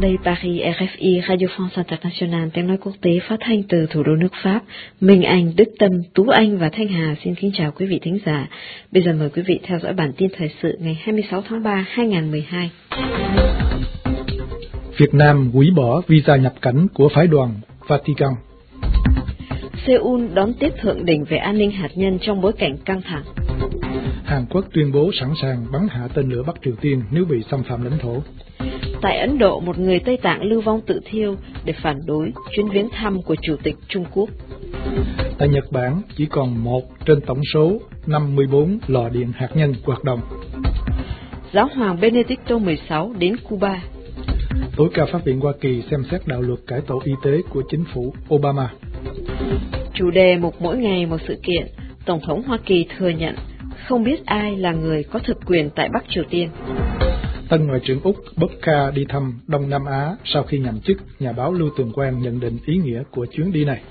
đây Paris, RFI, Radio France Internationale, tiếng nói quốc tế phát thanh từ thủ đô nước Pháp. Minh Anh, Đức Tâm, Tú Anh và Thanh Hà xin kính chào quý vị thính giả. Bây giờ mời quý vị theo dõi bản tin thời sự ngày 26 tháng 3, 2012. Việt Nam hủy bỏ visa nhập cảnh của phái đoàn Vatican. Seoul đón tiếp thượng đỉnh về an ninh hạt nhân trong bối cảnh căng thẳng. Hàn Quốc tuyên bố sẵn sàng bắn hạ tên lửa Bắc Triều Tiên nếu bị xâm phạm lãnh thổ. Tại Ấn Độ, một người Tây Tạng lưu vong tự thiêu để phản đối chuyến viếng thăm của Chủ tịch Trung Quốc. Tại Nhật Bản, chỉ còn 1 trên tổng số 54 lò điện hạt nhân hoạt động. Giáo hoàng Benedicto XVI đến Cuba. Tối cao pháp viện Hoa Kỳ xem xét đạo luật cải tổ y tế của chính phủ Obama. Chủ đề mục mỗi ngày một sự kiện, Tổng thống Hoa Kỳ thừa nhận không biết ai là người có thực quyền tại Bắc Triều Tiên. Tân Ngoại trưởng Úc Bob Carr đi thăm Đông Nam Á sau khi nhậm chức, nhà báo Lưu Tường Quang nhận định ý nghĩa của chuyến đi này.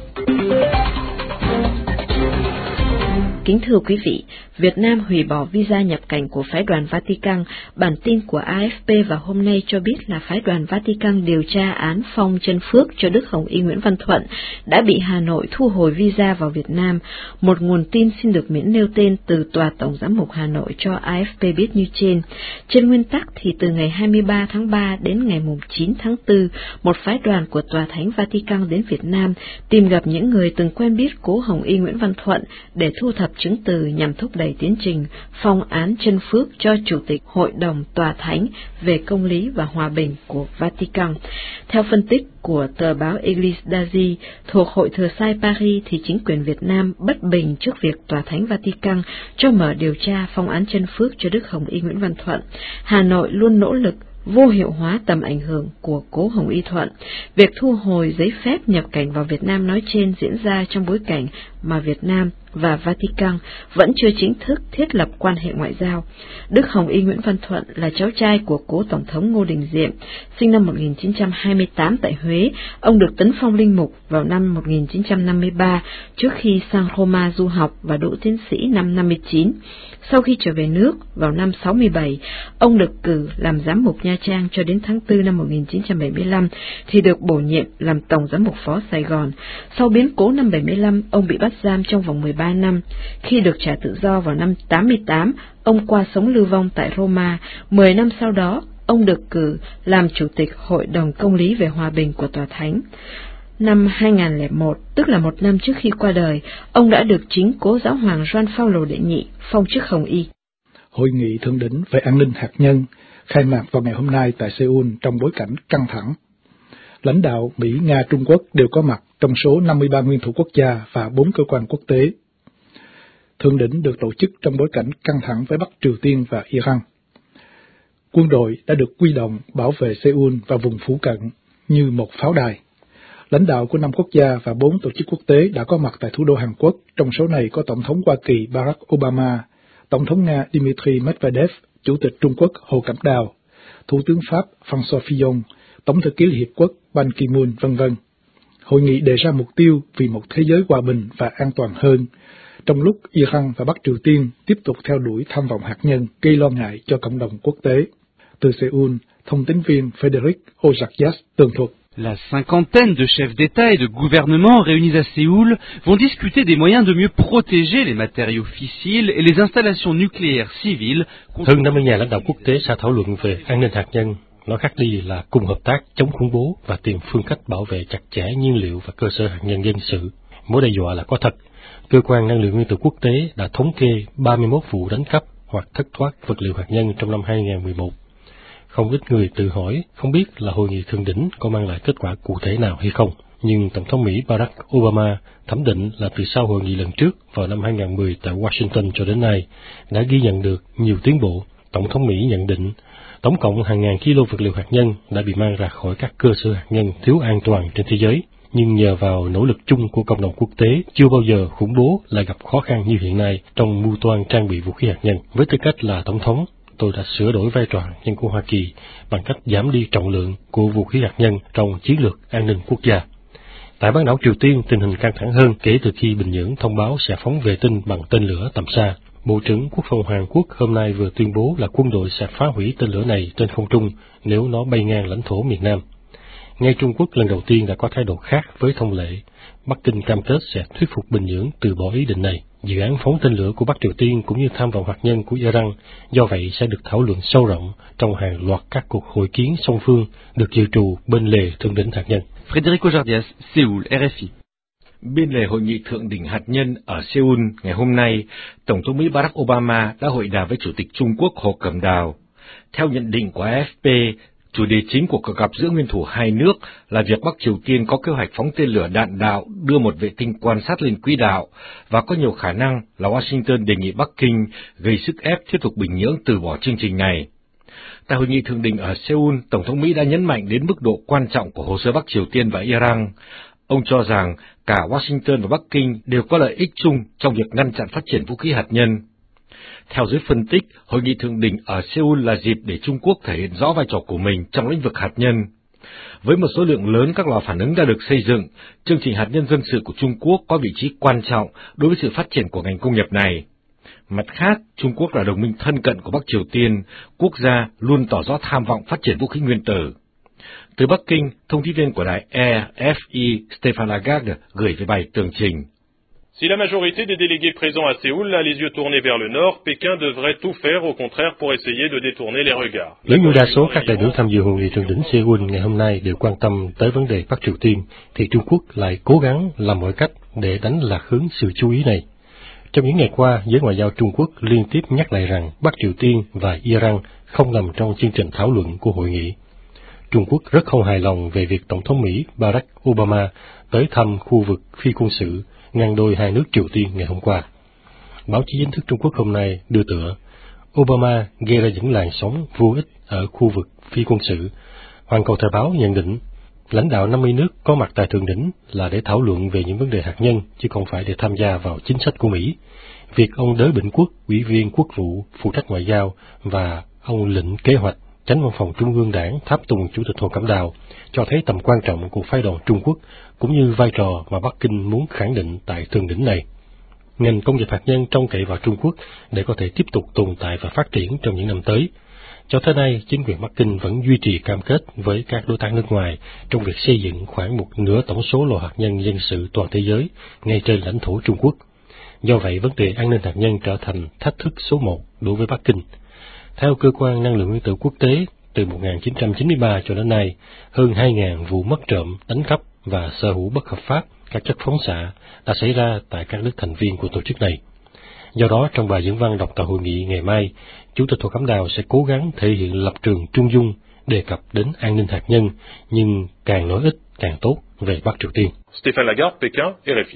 Kính thưa quý vị, Việt Nam hủy bỏ visa nhập cảnh của phái đoàn Vatican. Bản tin của AFP vào hôm nay cho biết là phái đoàn Vatican điều tra án Phong Trân Phước cho Đức Hồng Y Nguyễn Văn Thuận đã bị Hà Nội thu hồi visa vào Việt Nam. Một nguồn tin xin được miễn nêu tên từ Tòa Tổng Giám mục Hà Nội cho AFP biết như trên. Trên nguyên tắc thì từ ngày 23 tháng 3 đến ngày 9 tháng 4, một phái đoàn của Tòa Thánh Vatican đến Việt Nam tìm gặp những người từng quen biết cố Hồng Y Nguyễn Văn Thuận để thu thập chứng từ nhằm thúc đẩy tiến trình phong án Trân Phước cho Chủ tịch Hội đồng Tòa Thánh về công lý và hòa bình của Vatican. Theo phân tích của tờ báo Église d'Asie thuộc Hội Thừa Sai Paris thì chính quyền Việt Nam bất bình trước việc Tòa Thánh Vatican cho mở điều tra phong án Trân Phước cho Đức Hồng Y Nguyễn Văn Thuận. Hà Nội luôn nỗ lực vô hiệu hóa tầm ảnh hưởng của cố Hồng Y Thuận. Việc thu hồi giấy phép nhập cảnh vào Việt Nam nói trên diễn ra trong bối cảnh mà Việt Nam và Vatican vẫn chưa chính thức thiết lập quan hệ ngoại giao. Đức Hồng Y Nguyễn Văn Thuận là cháu trai của cố Tổng thống Ngô Đình Diệm, sinh năm 1928 tại Huế. Ông được tấn phong linh mục vào năm 1953 trước khi sang Roma du học và đỗ tiến sĩ năm 59. Sau khi trở về nước vào năm 67, ông được cử làm giám mục Nha Trang cho đến tháng 4 năm 1975 thì được bổ nhiệm làm Tổng giám mục phó Sài Gòn. Sau biến cố năm 75, ông bị bắt giam trong vòng 13 năm. Khi được trả tự do vào năm 88, ông qua sống lưu vong tại Roma. 10 năm sau đó, ông được cử làm Chủ tịch Hội đồng Công lý về Hòa bình của Tòa Thánh. Năm 2001, tức là một năm trước khi qua đời, ông đã được chính cố giáo hoàng Gioan Phaolô đệ nhị phong chức Hồng Y. Hội nghị thượng đỉnh về an ninh hạt nhân khai mạc vào ngày hôm nay tại Seoul trong bối cảnh căng thẳng. Lãnh đạo Mỹ, Nga, Trung Quốc đều có mặt trong số 53 nguyên thủ quốc gia và 4 cơ quan quốc tế. Thượng đỉnh được tổ chức trong bối cảnh căng thẳng với Bắc Triều Tiên và Iran. Quân đội đã được huy động bảo vệ Seoul và vùng phụ cận như một pháo đài. Lãnh đạo của 5 quốc gia và 4 tổ chức quốc tế đã có mặt tại thủ đô Hàn Quốc, trong số này có Tổng thống Hoa Kỳ Barack Obama, Tổng thống Nga Dmitry Medvedev, Chủ tịch Trung Quốc Hồ Cẩm Đào, Thủ tướng Pháp François Fillon, Tổng thư ký Liên Hiệp Quốc Ban Ki-moon, v.v. Hội nghị đề ra mục tiêu vì một thế giới hòa bình và an toàn hơn, trong lúc Iran và Bắc Triều Tiên tiếp tục theo đuổi tham vọng hạt nhân gây lo ngại cho cộng đồng quốc tế. Từ Seoul, thông tín viên Frédéric Ozakias tường thuật. La cinquantaine de chefs d'État et de gouvernement réunis à Séoul vont discuter des moyens de mieux protéger les matériaux fissiles et les installations nucléaires civiles. Hơn 50 nhà lãnh đạo quốc tế sẽ thảo luận về an ninh hạt nhân. Nói khác đi là cùng hợp tác chống khủng bố và tìm phương cách bảo vệ chặt chẽ nhiên liệu và cơ sở hạt nhân dân sự. Mối đe dọa là có thật. Cơ quan năng lượng nguyên tử quốc tế đã thống kê 31 vụ đánh cắp hoặc thất thoát vật liệu hạt nhân trong năm 2011. Không ít người tự hỏi không biết là hội nghị thượng đỉnh có mang lại kết quả cụ thể nào hay không. Nhưng Tổng thống Mỹ Barack Obama thẩm định là từ sau hội nghị lần trước vào năm 2010 tại Washington cho đến nay đã ghi nhận được nhiều tiến bộ. Tổng thống Mỹ nhận định tổng cộng hàng ngàn kilo vật liệu hạt nhân đã bị mang ra khỏi các cơ sở hạt nhân thiếu an toàn trên thế giới. Nhưng nhờ vào nỗ lực chung của cộng đồng quốc tế, chưa bao giờ khủng bố lại gặp khó khăn như hiện nay trong mưu toan trang bị vũ khí hạt nhân. Với tư cách là Tổng thống, tôi đã sửa đổi vai trò hạt nhân của Hoa Kỳ bằng cách giảm đi trọng lượng của vũ khí hạt nhân trong chiến lược an ninh quốc gia. Tại bán đảo Triều Tiên, tình hình căng thẳng hơn kể từ khi Bình Nhưỡng thông báo sẽ phóng vệ tinh bằng tên lửa tầm xa. Bộ trưởng Quốc phòng Hàn Quốc hôm nay vừa tuyên bố là quân đội sẽ phá hủy tên lửa này trên không trung nếu nó bay ngang lãnh thổ miền Nam. Ngay Trung Quốc lần đầu tiên đã có thái độ khác với thông lệ. Bắc Kinh cam kết sẽ thuyết phục Bình Nhưỡng từ bỏ ý định này. Dự án phóng tên lửa của Bắc Triều Tiên cũng như tham vọng hạt nhân của Iran, do vậy sẽ được thảo luận sâu rộng trong hàng loạt các cuộc hội kiến song phương được dự trù bên lề thượng đỉnh hạt nhân. Frédéric Ojardias, Séoul, RFI. Bên lề hội nghị thượng đỉnh hạt nhân ở Seoul ngày hôm nay, Tổng thống Mỹ Barack Obama đã hội đàm với Chủ tịch Trung Quốc Hồ Cẩm Đào. Theo nhận định của AFP, chủ đề chính của cuộc gặp giữa nguyên thủ hai nước là việc Bắc Triều Tiên có kế hoạch phóng tên lửa đạn đạo đưa một vệ tinh quan sát lên quỹ đạo, và có nhiều khả năng là Washington đề nghị Bắc Kinh gây sức ép thuyết phục Bình Nhưỡng từ bỏ chương trình này. Tại hội nghị thượng đỉnh ở Seoul, Tổng thống Mỹ đã nhấn mạnh đến mức độ quan trọng của hồ sơ Bắc Triều Tiên và Iran. Ông cho rằng cả Washington và Bắc Kinh đều có lợi ích chung trong việc ngăn chặn phát triển vũ khí hạt nhân. Theo giới phân tích, hội nghị thượng đỉnh ở Seoul là dịp để Trung Quốc thể hiện rõ vai trò của mình trong lĩnh vực hạt nhân. Với một số lượng lớn các lò phản ứng đã được xây dựng, chương trình hạt nhân dân sự của Trung Quốc có vị trí quan trọng đối với sự phát triển của ngành công nghiệp này. Mặt khác, Trung Quốc là đồng minh thân cận của Bắc Triều Tiên, quốc gia luôn tỏ rõ tham vọng phát triển vũ khí nguyên tử. Từ Bắc Kinh, thông tin viên của đài RFI Stéphane Lagarde gửi về bài tường trình. Si la majorité des délégués présents à Séoul a les yeux tournés vers le nord, Pékin devrait tout faire au contraire pour essayer de détourner les regards. Nếu như đa số các đại biểu tham dự hội nghị thượng đỉnh Seoul ngày hôm nay đều quan tâm tới vấn đề Bắc Triều Tiên, thì Trung Quốc lại cố gắng làm mọi cách để đánh lạc hướng sự chú ý này. Trong những ngày qua, giới ngoại giao Trung Quốc liên tiếp nhắc lại rằng Bắc Triều Tiên và Iran không nằm trong chương trình thảo luận của hội nghị. Trung Quốc rất không hài lòng về việc Tổng thống Mỹ Barack Obama tới thăm khu vực phi quân sự ngăn đôi hai nước Triều Tiên ngày hôm qua. Báo chí chính thức Trung Quốc hôm nay đưa tựa Obama gây ra những làn sóng vô ích ở khu vực phi quân sự. Hoàn Cầu Thời báo nhận định lãnh đạo 50 nước có mặt tại thượng đỉnh là để thảo luận về những vấn đề hạt nhân, chứ không phải để tham gia vào chính sách của Mỹ. Việc ông Đới Bình Quốc, Ủy viên Quốc vụ, phụ trách ngoại giao, và ông Lĩnh Kế hoạch, Chánh văn phòng Trung ương Đảng tháp tùng Chủ tịch Hồ Cẩm Đào cho thấy tầm quan trọng của phái đoàn Trung Quốc, cũng như vai trò mà Bắc Kinh muốn khẳng định tại thượng đỉnh này. Ngành công nghiệp hạt nhân trông cậy vào Trung Quốc để có thể tiếp tục tồn tại và phát triển trong những năm tới. Cho tới nay, chính quyền Bắc Kinh vẫn duy trì cam kết với các đối tác nước ngoài trong việc xây dựng khoảng một nửa tổng số lò hạt nhân dân sự toàn thế giới ngay trên lãnh thổ Trung Quốc. Do vậy, vấn đề an ninh hạt nhân trở thành thách thức số 1 đối với Bắc Kinh. Theo Cơ quan Năng lượng Nguyên tử Quốc tế, từ 1993 cho đến nay, hơn 2.000 vụ mất trộm, đánh cắp và sở hữu bất hợp pháp các chất phóng xạ đã xảy ra tại các nước thành viên của tổ chức này. Do đó, trong bài diễn văn đọc tại hội nghị ngày mai, Chủ tịch Hồ Cẩm Đào sẽ cố gắng thể hiện lập trường trung dung, đề cập đến an ninh hạt nhân, nhưng càng nói ít càng tốt về Bắc Triều Tiên. Stéphane Lagarde, Pékin, RFI.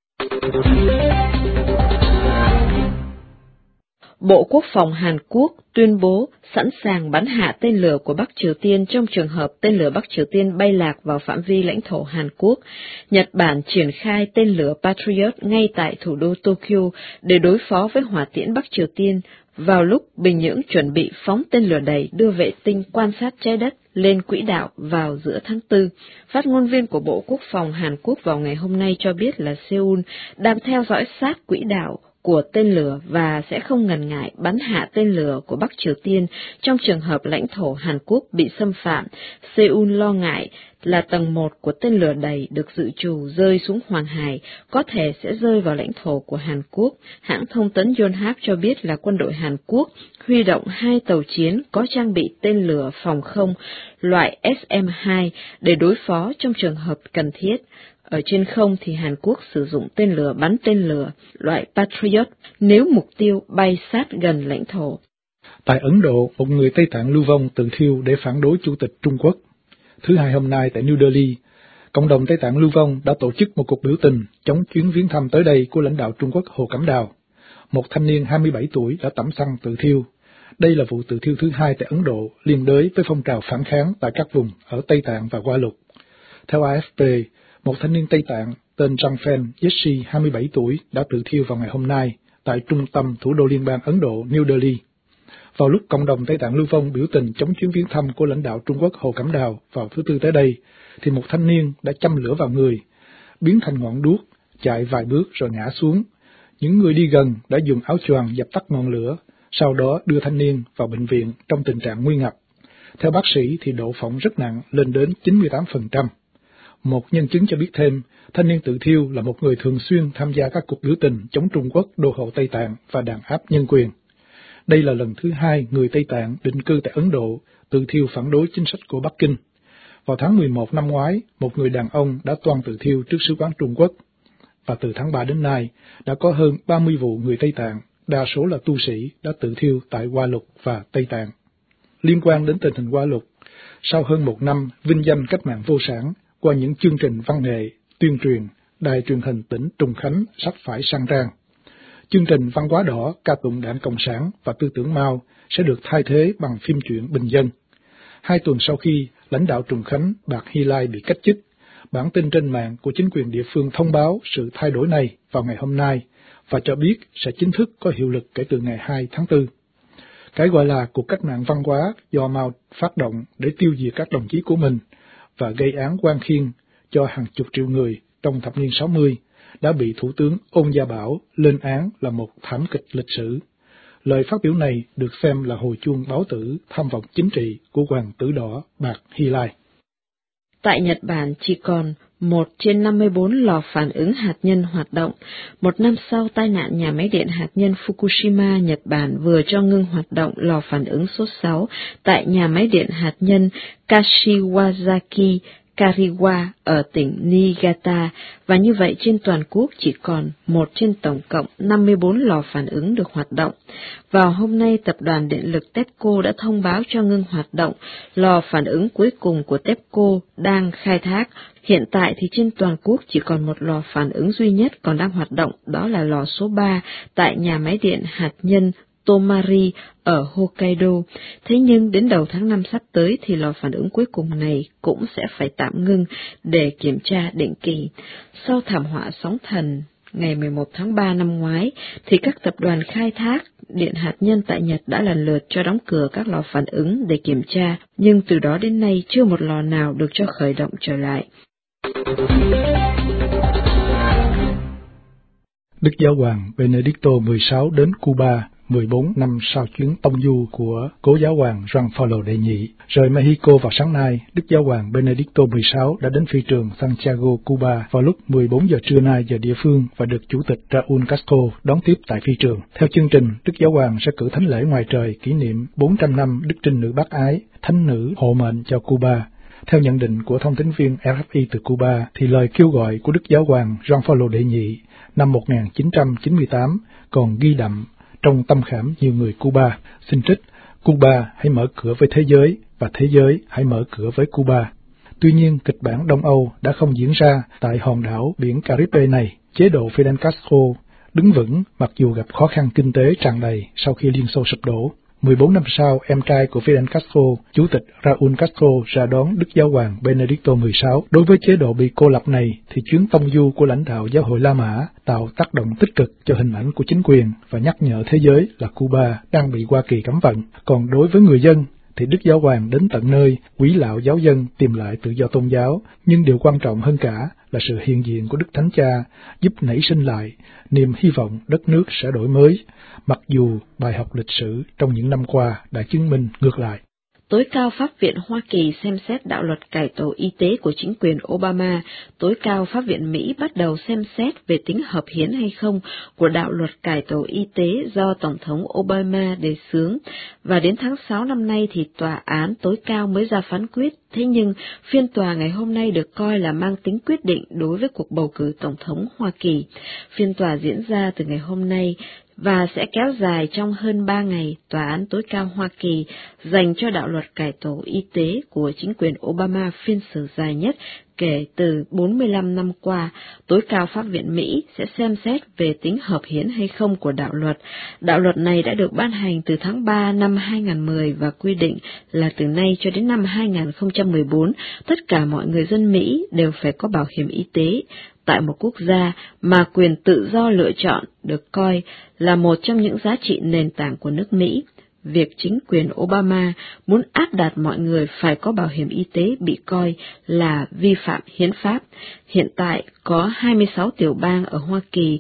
Bộ Quốc phòng Hàn Quốc tuyên bố sẵn sàng bắn hạ tên lửa của Bắc Triều Tiên trong trường hợp tên lửa Bắc Triều Tiên bay lạc vào phạm vi lãnh thổ Hàn Quốc. Nhật Bản triển khai tên lửa Patriot ngay tại thủ đô Tokyo để đối phó với hỏa tiễn Bắc Triều Tiên vào lúc Bình Nhưỡng chuẩn bị phóng tên lửa đẩy đưa vệ tinh quan sát trái đất lên quỹ đạo vào giữa tháng 4. Phát ngôn viên của Bộ Quốc phòng Hàn Quốc vào ngày hôm nay cho biết là Seoul đang theo dõi sát quỹ đạo của tên lửa và sẽ không ngần ngại bắn hạ tên lửa của Bắc Triều Tiên trong trường hợp lãnh thổ Hàn Quốc bị xâm phạm. Seoul lo ngại là tầng 1 của tên lửa đẩy được dự trù rơi xuống Hoàng Hải có thể sẽ rơi vào lãnh thổ của Hàn Quốc. Hãng thông tấn Yonhap cho biết là quân đội Hàn Quốc huy động 2 tàu chiến có trang bị tên lửa phòng không loại SM-2 để đối phó trong trường hợp cần thiết. Ở trên không thì Hàn Quốc sử dụng tên lửa bắn tên lửa loại Patriot nếu mục tiêu bay sát gần lãnh thổ. Tại Ấn Độ, một người Tây Tạng lưu vong tự thiêu để phản đối Chủ tịch Trung Quốc. Thứ Hai hôm nay tại New Delhi, cộng đồng Tây Tạng lưu vong đã tổ chức một cuộc biểu tình chống chuyến viếng thăm tới đây của lãnh đạo Trung Quốc Hồ Cẩm Đào. Một thanh niên 27 tuổi đã tẩm xăng tự thiêu. Đây là vụ tự thiêu thứ hai tại Ấn Độ, liên đới với phong trào phản kháng tại các vùng ở Tây Tạng và Hoa Lục. Theo AFP, một thanh niên Tây Tạng tên Rangfen Yeshi, 27 tuổi, đã tự thiêu vào ngày hôm nay tại trung tâm thủ đô liên bang Ấn Độ, New Delhi. Vào lúc cộng đồng Tây Tạng lưu vong biểu tình chống chuyến viếng thăm của lãnh đạo Trung Quốc Hồ Cẩm Đào vào thứ Tư tới đây, thì một thanh niên đã châm lửa vào người, biến thành ngọn đuốc, chạy vài bước rồi ngã xuống. Những người đi gần đã dùng áo choàng dập tắt ngọn lửa, sau đó đưa thanh niên vào bệnh viện trong tình trạng nguy ngập. Theo bác sĩ thì độ phỏng rất nặng, lên đến 98%. Một nhân chứng cho biết thêm, thanh niên tự thiêu là một người thường xuyên tham gia các cuộc biểu tình chống Trung Quốc, đô hộ Tây Tạng và đàn áp nhân quyền. Đây là lần thứ hai người Tây Tạng định cư tại Ấn Độ tự thiêu phản đối chính sách của Bắc Kinh. Vào tháng 11 năm ngoái, một người đàn ông đã toan tự thiêu trước sứ quán Trung Quốc. Và từ tháng 3 đến nay, đã có hơn 30 vụ người Tây Tạng, đa số là tu sĩ, đã tự thiêu tại Hoa Lục và Tây Tạng. Liên quan đến tình hình Hoa Lục, sau hơn một năm vinh danh cách mạng vô sản, qua những chương trình văn nghệ, tuyên truyền, đài truyền hình tỉnh Trùng Khánh sắp phải sang trang. Chương trình văn hóa đỏ ca tụng Đảng Cộng sản và tư tưởng Mao sẽ được thay thế bằng phim truyện bình dân. 2 tuần sau khi lãnh đạo Trùng Khánh Bạc Hy Lai bị cách chức, bản tin trên mạng của chính quyền địa phương thông báo sự thay đổi này vào ngày hôm nay và cho biết sẽ chính thức có hiệu lực kể từ ngày 2 tháng 4. Cái gọi là cuộc cách mạng văn hóa do Mao phát động để tiêu diệt các đồng chí của mình và gây án oan khiên cho hàng chục triệu người trong thập niên 60 đã bị Thủ tướng Ôn Gia Bảo lên án là một thảm kịch lịch sử. Lời phát biểu này được xem là hồi chuông báo tử tham vọng chính trị của hoàng tử đỏ Bạc Hy Lai. Tại Nhật Bản chỉ còn 1 trên 54 lò phản ứng hạt nhân hoạt động. Một năm sau tai nạn nhà máy điện hạt nhân Fukushima, Nhật Bản vừa cho ngưng hoạt động lò phản ứng số 6 tại nhà máy điện hạt nhân Kashiwazaki Kariwa ở tỉnh Niigata, và như vậy trên toàn quốc chỉ còn 1 trên tổng cộng 54 lò phản ứng được hoạt động. Vào hôm nay, tập đoàn điện lực TEPCO đã thông báo cho ngưng hoạt động lò phản ứng cuối cùng của TEPCO đang khai thác. Hiện tại thì trên toàn quốc chỉ còn một lò phản ứng duy nhất còn đang hoạt động, đó là lò số 3 tại nhà máy điện hạt nhân Tomari ở Hokkaido. Thế nhưng đến đầu tháng 5 sắp tới thì lò phản ứng cuối cùng này cũng sẽ phải tạm ngưng để kiểm tra định kỳ. Sau thảm họa sóng thần ngày 11 tháng 3 năm ngoái thì các tập đoàn khai thác điện hạt nhân tại Nhật đã lần lượt cho đóng cửa các lò phản ứng để kiểm tra, nhưng từ đó đến nay chưa một lò nào được cho khởi động trở lại. Đức Giáo hoàng Benedicto XVI đến Cuba 14 năm sau chuyến tông du của cố giáo hoàng Juan Pablo đệ nhị. Rời Mexico vào sáng nay, Đức Giáo hoàng Benedicto XVI đã đến phi trường Santiago, Cuba vào lúc 14 giờ trưa nay giờ địa phương và được Chủ tịch Raúl Castro đón tiếp tại phi trường. Theo chương trình, Đức Giáo hoàng sẽ cử thánh lễ ngoài trời kỷ niệm 400 năm Đức Trinh Nữ Bác Ái, thánh nữ hộ mệnh cho Cuba. Theo nhận định của thông tấn viên RFI từ Cuba, thì lời kêu gọi của Đức Giáo hoàng Juan Pablo đệ nhị năm 1998 còn ghi đậm trong tâm khảm nhiều người Cuba. Xin trích: Cuba hãy mở cửa với thế giới và thế giới hãy mở cửa với Cuba. Tuy nhiên, kịch bản Đông Âu đã không diễn ra tại hòn đảo biển Caribe này. Chế độ Fidel Castro đứng vững mặc dù gặp khó khăn kinh tế tràn đầy sau khi Liên Xô sụp đổ. 14 năm sau, em trai của Fidel Castro, Chủ tịch Raúl Castro ra đón Đức Giáo hoàng Benedicto XVI. Đối với chế độ bị cô lập này, thì chuyến tông du của lãnh đạo giáo hội La Mã tạo tác động tích cực cho hình ảnh của chính quyền và nhắc nhở thế giới là Cuba đang bị Hoa Kỳ cấm vận. Còn đối với người dân, thì Đức Giáo hoàng đến tận nơi quý lạo giáo dân tìm lại tự do tôn giáo, nhưng điều quan trọng hơn cả là sự hiện diện của Đức Thánh Cha giúp nảy sinh lại niềm hy vọng đất nước sẽ đổi mới, mặc dù bài học lịch sử trong những năm qua đã chứng minh ngược lại. Tối cao Pháp viện Hoa Kỳ xem xét đạo luật cải tổ y tế của chính quyền Obama. Tối cao Pháp viện Mỹ bắt đầu xem xét về tính hợp hiến hay không của đạo luật cải tổ y tế do Tổng thống Obama đề xướng. Và đến tháng 6 năm nay thì tòa án tối cao mới ra phán quyết. Thế nhưng phiên tòa ngày hôm nay được coi là mang tính quyết định đối với cuộc bầu cử Tổng thống Hoa Kỳ. Phiên tòa diễn ra từ ngày hôm nay và sẽ kéo dài trong hơn 3 ngày. Tòa án tối cao Hoa Kỳ dành cho đạo luật cải tổ y tế của chính quyền Obama phiên xử dài nhất kể từ 45 năm qua. Tối cao Pháp viện Mỹ sẽ xem xét về tính hợp hiến hay không của đạo luật. Đạo luật này đã được ban hành từ tháng 3 năm 2010 và quy định là từ nay cho đến năm 2014, tất cả mọi người dân Mỹ đều phải có bảo hiểm y tế. Tại một quốc gia mà quyền tự do lựa chọn được coi là một trong những giá trị nền tảng của nước Mỹ, việc chính quyền Obama muốn áp đặt mọi người phải có bảo hiểm y tế bị coi là vi phạm hiến pháp. Hiện tại có 26 tiểu bang ở Hoa Kỳ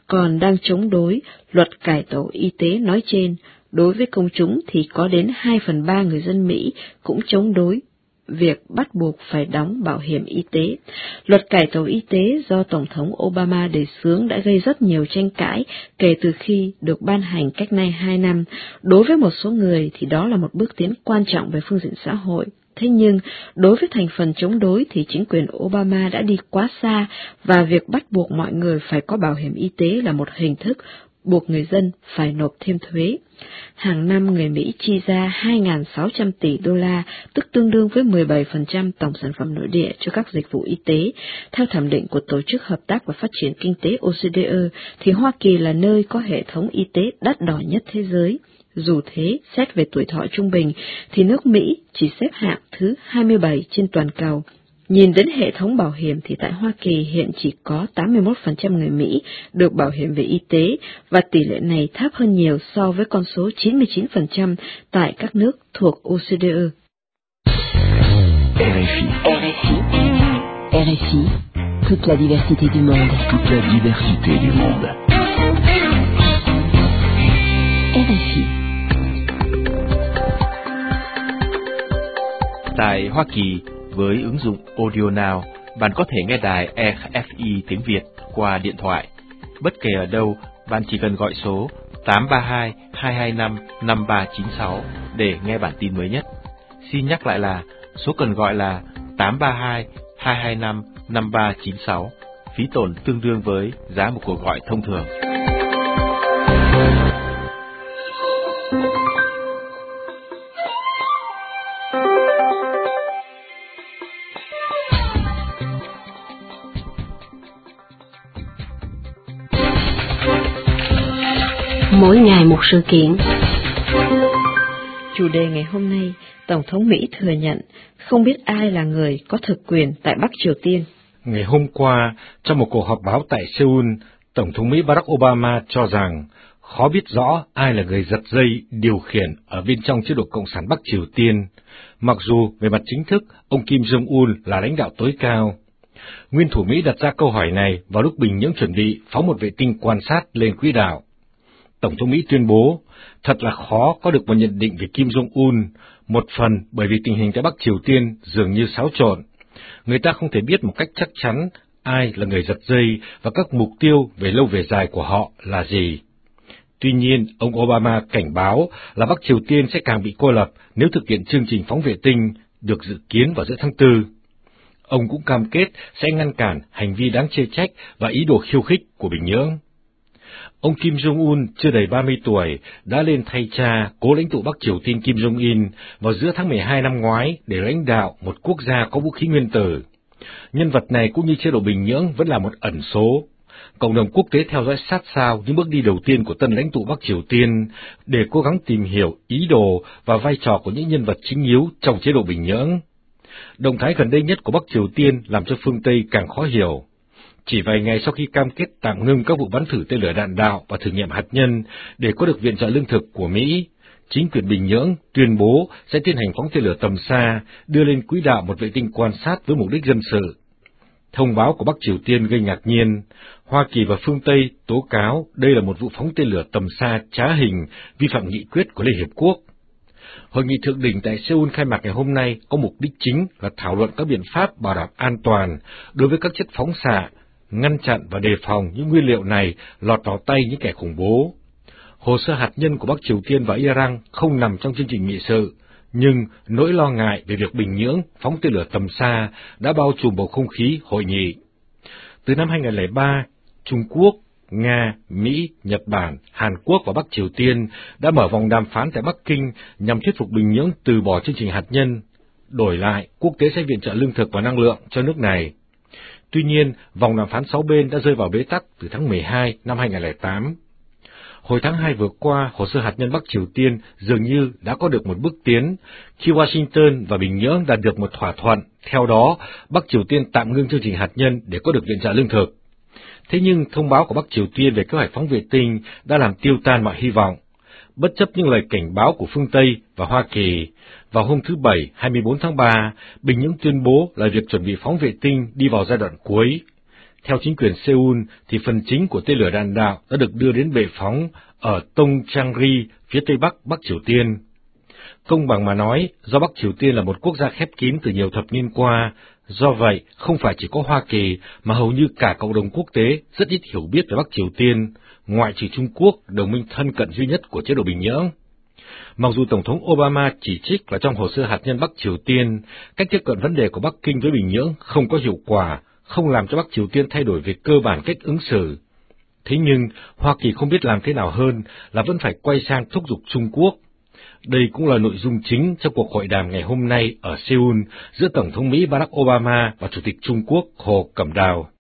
còn đang chống đối luật cải tổ y tế nói trên. Đối với công chúng thì có đến 2/3 người dân Mỹ cũng chống đối việc bắt buộc phải đóng bảo hiểm y tế. Luật cải tổ y tế do Tổng thống Obama đề xướng đã gây rất nhiều tranh cãi kể từ khi được ban hành cách nay 2 năm. Đối với một số người thì đó là một bước tiến quan trọng về phương diện xã hội. Thế nhưng, đối với thành phần chống đối thì chính quyền Obama đã đi quá xa và việc bắt buộc mọi người phải có bảo hiểm y tế là một hình thức buộc người dân phải nộp thêm thuế. Hàng năm người Mỹ chi ra 2.600 tỷ đô la, tức tương đương với 17% tổng sản phẩm nội địa cho các dịch vụ y tế. Theo thẩm định của Tổ chức Hợp tác và Phát triển Kinh tế OCDE, thì Hoa Kỳ là nơi có hệ thống y tế đắt đỏ nhất thế giới. Dù thế, xét về tuổi thọ trung bình, thì nước Mỹ chỉ xếp hạng thứ 27 trên toàn cầu. Nhìn đến hệ thống bảo hiểm thì tại Hoa Kỳ hiện chỉ có 81% người Mỹ được bảo hiểm về y tế và tỷ lệ này thấp hơn nhiều so với con số 99% tại các nước thuộc OCDE. RFI. RFI. Toute la diversité du monde. Toute la diversité du monde. RFI. Tại Hoa Kỳ, với ứng dụng Audio Now, bạn có thể nghe đài RFI tiếng Việt qua điện thoại. Bất kể ở đâu, bạn chỉ cần gọi số 832-225-5396 để nghe bản tin mới nhất. Xin nhắc lại là số cần gọi là 832-225-5396, phí tổn tương đương với giá một cuộc gọi thông thường. Mỗi ngày một sự kiện. Chủ đề ngày hôm nay, Tổng thống Mỹ thừa nhận không biết ai là người có thực quyền tại Bắc Triều Tiên. Ngày hôm qua, trong một cuộc họp báo tại Seoul, Tổng thống Mỹ Barack Obama cho rằng khó biết rõ ai là người giật dây điều khiển ở bên trong chế độ Cộng sản Bắc Triều Tiên, mặc dù về mặt chính thức, ông Kim Jong-un là lãnh đạo tối cao. Nguyên thủ Mỹ đặt ra câu hỏi này vào lúc Bình Nhưỡng chuẩn bị phóng một vệ tinh quan sát lên quỹ đạo. Tổng thống Mỹ tuyên bố, thật là khó có được một nhận định về Kim Jong-un, một phần bởi vì tình hình tại Bắc Triều Tiên dường như xáo trộn. Người ta không thể biết một cách chắc chắn ai là người giật dây và các mục tiêu về lâu về dài của họ là gì. Tuy nhiên, ông Obama cảnh báo là Bắc Triều Tiên sẽ càng bị cô lập nếu thực hiện chương trình phóng vệ tinh được dự kiến vào giữa tháng 4. Ông cũng cam kết sẽ ngăn cản hành vi đáng chê trách và ý đồ khiêu khích của Bình Nhưỡng. Ông Kim Jong-un chưa đầy 30 tuổi đã lên thay cha cố lãnh tụ Bắc Triều Tiên Kim Jong-il vào giữa tháng 12 năm ngoái để lãnh đạo một quốc gia có vũ khí nguyên tử. Nhân vật này cũng như chế độ Bình Nhưỡng vẫn là một ẩn số. Cộng đồng quốc tế theo dõi sát sao những bước đi đầu tiên của tân lãnh tụ Bắc Triều Tiên để cố gắng tìm hiểu ý đồ và vai trò của những nhân vật chính yếu trong chế độ Bình Nhưỡng. Động thái gần đây nhất của Bắc Triều Tiên làm cho phương Tây càng khó hiểu. Chỉ vài ngày sau khi cam kết tạm ngưng các vụ bắn thử tên lửa đạn đạo và thử nghiệm hạt nhân để có được viện trợ lương thực của Mỹ, chính quyền Bình Nhưỡng tuyên bố sẽ tiến hành phóng tên lửa tầm xa, đưa lên quỹ đạo một vệ tinh quan sát với mục đích dân sự. Thông báo của Bắc Triều Tiên gây ngạc nhiên. Hoa Kỳ và phương Tây tố cáo đây là một vụ phóng tên lửa tầm xa trá hình, vi phạm nghị quyết của Liên Hiệp Quốc. Hội nghị thượng đỉnh tại Seoul khai mạc ngày hôm nay có mục đích chính là thảo luận các biện pháp bảo đảm an toàn đối với các chất phóng xạ, ngăn chặn và đề phòng những nguyên liệu này lọt vào tay những kẻ khủng bố. Hồ sơ hạt nhân của Bắc Triều Tiên và Iran không nằm trong chương trình nghị sự, nhưng nỗi lo ngại về việc Bình Nhưỡng phóng tên lửa tầm xa đã bao trùm bầu không khí hội nghị. Từ năm 2003, Trung Quốc, Nga, Mỹ, Nhật Bản, Hàn Quốc và Bắc Triều Tiên đã mở vòng đàm phán tại Bắc Kinh nhằm thuyết phục Bình Nhưỡng từ bỏ chương trình hạt nhân. Đổi lại, quốc tế sẽ viện trợ lương thực và năng lượng cho nước này. Tuy nhiên, vòng đàm phán 6 bên đã rơi vào bế tắc từ tháng 12 năm 2008. Hồi tháng 2 vừa qua, hồ sơ hạt nhân Bắc Triều Tiên dường như đã có được một bước tiến khi Washington và Bình Nhưỡng đạt được một thỏa thuận. Theo đó, Bắc Triều Tiên tạm ngưng chương trình hạt nhân để có được viện trợ lương thực. Thế nhưng, thông báo của Bắc Triều Tiên về kế hoạch phóng vệ tinh đã làm tiêu tan mọi hy vọng. Bất chấp những lời cảnh báo của phương Tây và Hoa Kỳ, vào hôm thứ Bảy 24 tháng 3, Bình Nhưỡng tuyên bố là việc chuẩn bị phóng vệ tinh đi vào giai đoạn cuối. Theo chính quyền Seoul, thì phần chính của tên lửa đạn đạo đã được đưa đến bệ phóng ở Tongchang-ri, phía tây bắc Bắc Triều Tiên. Công bằng mà nói, do Bắc Triều Tiên là một quốc gia khép kín từ nhiều thập niên qua, do vậy không phải chỉ có Hoa Kỳ mà hầu như cả cộng đồng quốc tế rất ít hiểu biết về Bắc Triều Tiên, ngoại trừ Trung Quốc, đồng minh thân cận duy nhất của chế độ Bình Nhưỡng. Mặc dù Tổng thống Obama chỉ trích là trong hồ sơ hạt nhân Bắc Triều Tiên, cách tiếp cận vấn đề của Bắc Kinh với Bình Nhưỡng không có hiệu quả, không làm cho Bắc Triều Tiên thay đổi về cơ bản cách ứng xử. Thế nhưng, Hoa Kỳ không biết làm thế nào hơn là vẫn phải quay sang thúc giục Trung Quốc. Đây cũng là nội dung chính trong cuộc hội đàm ngày hôm nay ở Seoul giữa Tổng thống Mỹ Barack Obama và Chủ tịch Trung Quốc Hồ Cẩm Đào.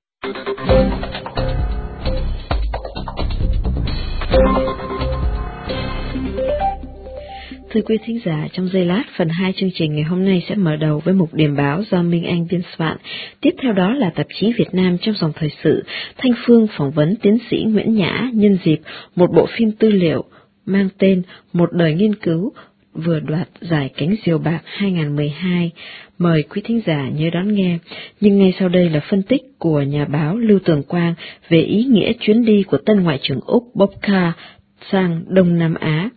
Thưa quý thính giả, trong giây lát, phần 2 chương trình ngày hôm nay sẽ mở đầu với mục điểm báo do Minh Anh biên soạn. Tiếp theo đó là tạp chí Việt Nam trong dòng thời sự. Thanh Phương phỏng vấn tiến sĩ Nguyễn Nhã nhân dịp một bộ phim tư liệu mang tên Một đời nghiên cứu vừa đoạt giải Cánh Diều Bạc 2012. Mời quý thính giả nhớ đón nghe. Nhưng ngay sau đây là phân tích của nhà báo Lưu Tường Quang về ý nghĩa chuyến đi của tân Ngoại trưởng Úc Bob Carr sang Đông Nam Á.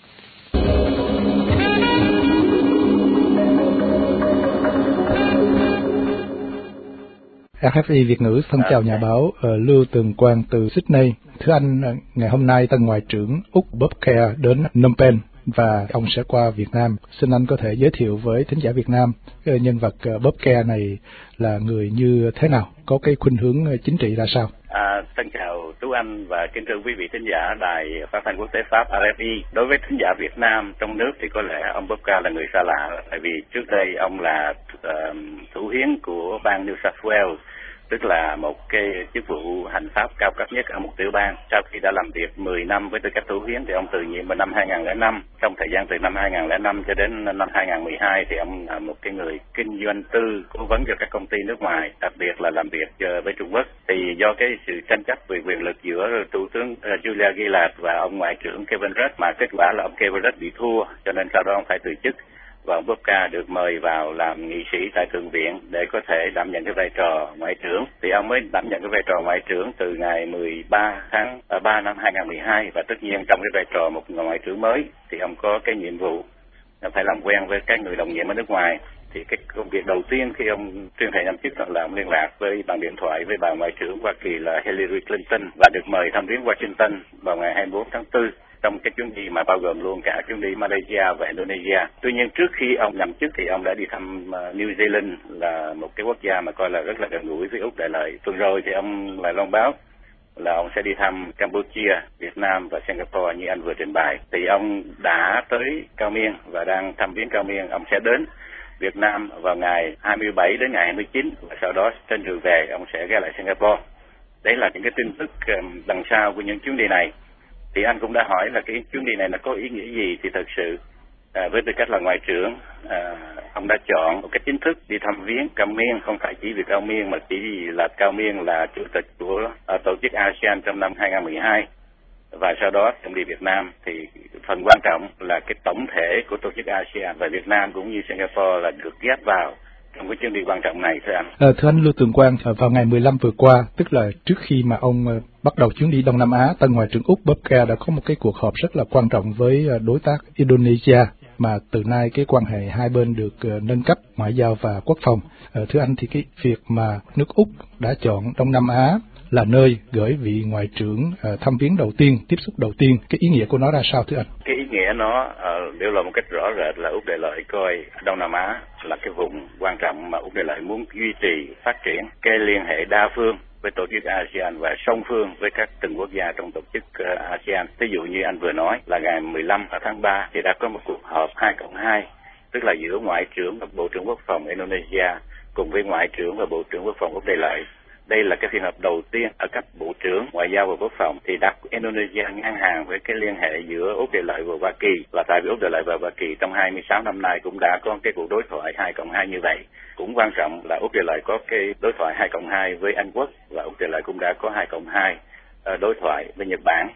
RFI Việt ngữ thân chào nhà báo Lưu Tường Quang từ Sydney. Thưa anh, ngày hôm nay tân Ngoại trưởng Úc Bob Carr đến Phnom Penh và ông sẽ qua Việt Nam. Xin anh có thể giới thiệu với thính giả Việt Nam nhân vật Bob Carr này là người như thế nào, có cái khuynh hướng chính trị ra sao? Xin chào Tú Anh và kính thưa quý vị thính giả Đài Phát thanh Quốc tế Pháp RFI. Đối với thính giả Việt Nam trong nước thì có lẽ ông Bob Carr là người xa lạ, tại vì trước đây ông là thủ hiến của bang New South Wales, tức là một cái chức vụ hành pháp cao cấp nhất ở một tiểu bang. Sau khi đã làm việc 10 năm với tư cách thủ hiến thì ông từ nhiệm vào năm 2005. Trong thời gian từ năm 2005 cho đến năm 2012 thì ông là một cái người kinh doanh tư, cố vấn cho các công ty nước ngoài, đặc biệt là làm việc với Trung Quốc. Thì do cái sự tranh chấp về quyền lực giữa Thủ tướng Julia Gillard và ông Ngoại trưởng Kevin Rudd, mà kết quả là ông Kevin Rudd bị thua, cho nên sau đó ông phải từ chức. Và ông Bob Carr được mời vào làm nghị sĩ tại Thượng viện để có thể đảm nhận cái vai trò ngoại trưởng. Thì ông mới đảm nhận cái vai trò ngoại trưởng từ ngày 13 tháng 3 năm 2012, và tất nhiên trong cái vai trò một ngoại trưởng mới thì ông có cái nhiệm vụ phải làm quen với các người đồng nhiệm ở nước ngoài. Thì cái công việc đầu tiên khi ông tuyên thệ nhậm chức là ông liên lạc bằng điện thoại với bà ngoại trưởng Hoa Kỳ là Hillary Clinton và được mời thăm viếng Washington vào ngày 24 tháng 4. Trong cái chuyến đi mà bao gồm luôn cả chuyến đi Malaysia và Indonesia. Tuy nhiên trước khi ông nhậm chức thì ông đã đi thăm New Zealand, là một cái quốc gia mà coi là rất là gần gũi với Úc Đại Lợi. Tuần rồi thì ông lại loan báo là ông sẽ đi thăm Campuchia, Việt Nam và Singapore như anh vừa trình bày. Thì ông đã tới Cao Miên và đang thăm viếng Cao Miên. Ông sẽ đến Việt Nam vào ngày 27 đến ngày 29 và sau đó trên đường về ông sẽ ghé lại Singapore. Đấy là những cái tin tức đằng sau của những chuyến đi này. Thì anh cũng đã hỏi là cái chuyến đi này nó có ý nghĩa gì, thì thật sự với tư cách là ngoại trưởng, ông đã chọn một cách chính thức đi thăm viếng Cao Miên, không phải chỉ vì Cao Miên mà chỉ vì là Cao Miên là chủ tịch của tổ chức ASEAN trong năm 2012 và sau đó ông đi Việt Nam. Thì phần quan trọng là cái tổng thể của tổ chức ASEAN và Việt Nam cũng như Singapore là được ghép vào trong cái chuyến đi quan trọng này, thưa anh. Thưa anh Lưu Tường Quang, vào ngày 15 vừa qua, tức là trước khi mà ông bắt đầu chuyến đi Đông Nam Á, tân Ngoại trưởng Úc Bob Carr đã có một cái cuộc họp rất là quan trọng với đối tác Indonesia, mà từ nay cái quan hệ hai bên được nâng cấp ngoại giao và quốc phòng. Thưa anh, thì cái việc mà nước Úc đã chọn Đông Nam Á là nơi gửi vị ngoại trưởng thăm viếng đầu tiên, tiếp xúc đầu tiên, cái ý nghĩa của nó ra sao thưa anh? Cái ý nghĩa nó đều là một cách rõ rệt là Úc Đại Lợi coi Đông Nam Á là cái vùng quan trọng mà Úc Đại Lợi muốn duy trì, phát triển cái liên hệ đa phương với tổ chức ASEAN và song phương với các từng quốc gia trong tổ chức ASEAN. Ví dụ như anh vừa nói là ngày 15 tháng 3 thì đã có một cuộc họp 2+2, tức là giữa Ngoại trưởng và Bộ trưởng Quốc phòng Indonesia cùng với Ngoại trưởng và Bộ trưởng Quốc phòng Úc Đại Lợi. Đây là cái phiên họp đầu tiên ở cấp Bộ trưởng Ngoại giao và Quốc phòng thì đặt Indonesia ngang hàng với cái liên hệ giữa Úc Đại Lợi và Hoa Kỳ. Và tại vì Úc Đại Lợi và Hoa Kỳ trong 26 năm nay cũng đã có cái cuộc đối thoại 2+2 như vậy. Cũng quan trọng là Úc Đại Lợi có cái đối thoại 2+2 với Anh Quốc và Úc Đại Lợi cũng đã có 2+2 đối thoại với Nhật Bản.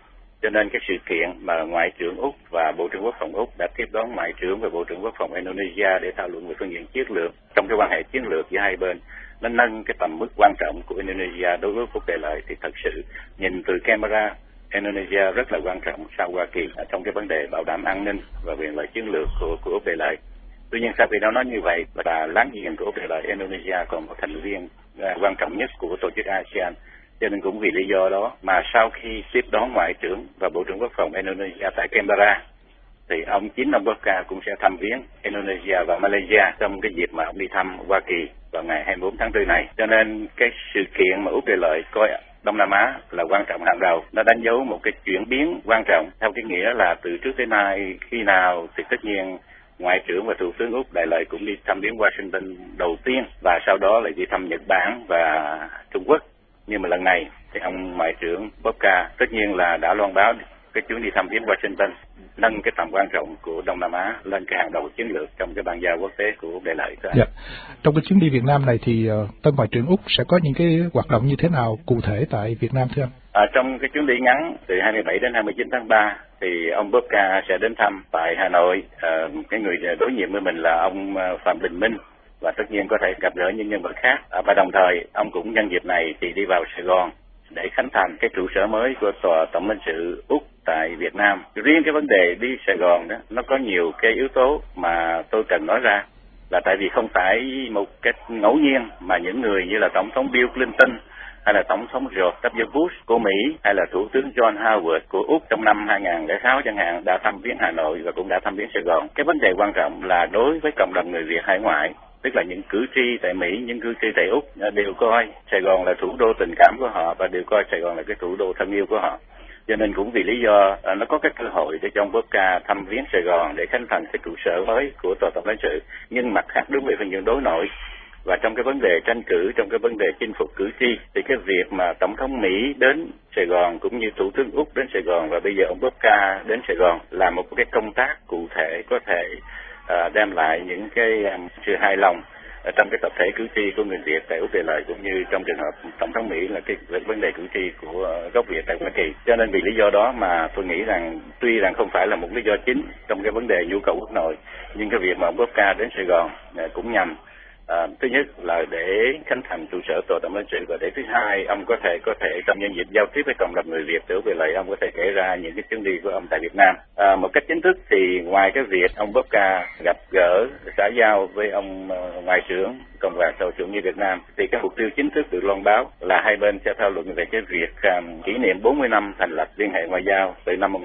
Cho nên cái sự kiện mà Ngoại trưởng Úc và Bộ trưởng Quốc phòng Úc đã tiếp đón Ngoại trưởng và Bộ trưởng Quốc phòng Indonesia để thảo luận về phương diện chiến lược trong cái quan hệ chiến lược giữa hai bên, nó nâng cái tầm mức quan trọng của Indonesia đối với Úc Đề Lợi. Thì thật sự nhìn từ Canberra, Indonesia rất là quan trọng sau Hoa Kỳ trong cái vấn đề bảo đảm an ninh và quyền lợi chiến lược của Úc Đề Lợi. Tuy nhiên sau khi nó nói như vậy, là láng giềng của Úc Đề Lợi, Indonesia còn một thành viên quan trọng nhất của tổ chức ASEAN. Cho nên cũng vì lý do đó mà sau khi tiếp đón Ngoại trưởng và Bộ trưởng Quốc phòng Indonesia tại Canberra, thì ông Boka cũng sẽ thăm viếng Indonesia và Malaysia trong cái dịp mà ông đi thăm Hoa Kỳ vào ngày 24 tháng 4 này. Cho nên cái sự kiện mà Úc Đề Lợi coi Đông Nam Á là quan trọng hàng đầu, nó đánh dấu một cái chuyển biến quan trọng, theo cái nghĩa là từ trước tới nay khi nào thì tất nhiên Ngoại trưởng và Thủ tướng Úc Đề Lợi cũng đi thăm viếng Washington đầu tiên và sau đó lại đi thăm Nhật Bản và Trung Quốc. Nhưng mà lần này thì ông Ngoại trưởng Boka tất nhiên là đã loan báo cái chuyến đi thăm viếng Washington nâng cái tầm quan trọng của Đông Nam Á lên cái hàng đầu chiến lược trong cái bàn giao quốc tế của Úc Đề Lợi. Dạ. Trong cái chuyến đi Việt Nam này thì tân Ngoại trưởng Úc sẽ có những cái hoạt động như thế nào cụ thể tại Việt Nam thưa anh? Trong cái chuyến đi ngắn từ 27 đến 29 tháng 3 thì ông Boka sẽ đến thăm tại Hà Nội. Cái người đối nhiệm với mình là ông Phạm Bình Minh, và tất nhiên có thể gặp gỡ những nhân vật khác. Và đồng thời ông cũng nhân dịp này thì đi vào Sài Gòn để khánh thành cái trụ sở mới của Tòa Tổng lãnh sự Úc tại Việt Nam. Riêng cái vấn đề đi Sài Gòn đó, nó có nhiều cái yếu tố mà tôi cần nói ra, là tại vì không phải một cách ngẫu nhiên mà những người như là Tổng thống Bill Clinton hay là Tổng thống George W. Bush của Mỹ hay là Thủ tướng John Howard của Úc trong năm 2006 chẳng hạn đã thăm viếng Hà Nội và cũng đã thăm viếng Sài Gòn. Cái vấn đề quan trọng là đối với cộng đồng người Việt hải ngoại, tức là những cử tri tại Mỹ, những cử tri tại Úc đều coi Sài Gòn là thủ đô tình cảm của họ và đều coi Sài Gòn là cái thủ đô thân yêu của họ. Cho nên cũng vì lý do nó có cái cơ hội để cho ông Boka thăm viếng Sài Gòn để khánh thành cái trụ sở mới của Tòa Tổng lãnh sự. Nhưng mặt khác đứng về phương diện đối nội và trong cái vấn đề tranh cử, trong cái vấn đề chinh phục cử tri, thì cái việc mà Tổng thống Mỹ đến Sài Gòn cũng như Thủ tướng Úc đến Sài Gòn và bây giờ ông Boka đến Sài Gòn là một cái công tác cụ thể có thể đem lại những cái sự hài lòng trong cái tập thể cử tri của người Việt tại Úc Đề Lợi, cũng như trong trường hợp Tổng thống Mỹ là cái vấn đề cử tri của gốc Việt tại Hoa Kỳ. Cho nên vì lý do đó mà tôi nghĩ rằng tuy rằng không phải là một lý do chính trong cái vấn đề nhu cầu quốc nội, nhưng cái việc mà ông Boka đến Sài Gòn cũng nhằm thứ nhất là để khánh thành trụ sở Tòa Tổng lãnh sự, và để thứ hai ông có thể trong nhân dịp giao tiếp với cộng đồng người Việt tại Úc Đề Lợi, ông có thể kể ra những cái chuyến đi của ông tại Việt Nam. Một cách chính thức thì ngoài cái việc ông Boka gặp gỡ xã giao với ông Ngoại trưởng Cộng hòa xã hội chủ nghĩa Việt Nam, thì cái mục tiêu chính thức được loan báo là hai bên sẽ thảo luận về cái việc kỷ niệm 40 năm thành lập liên hệ ngoại giao từ năm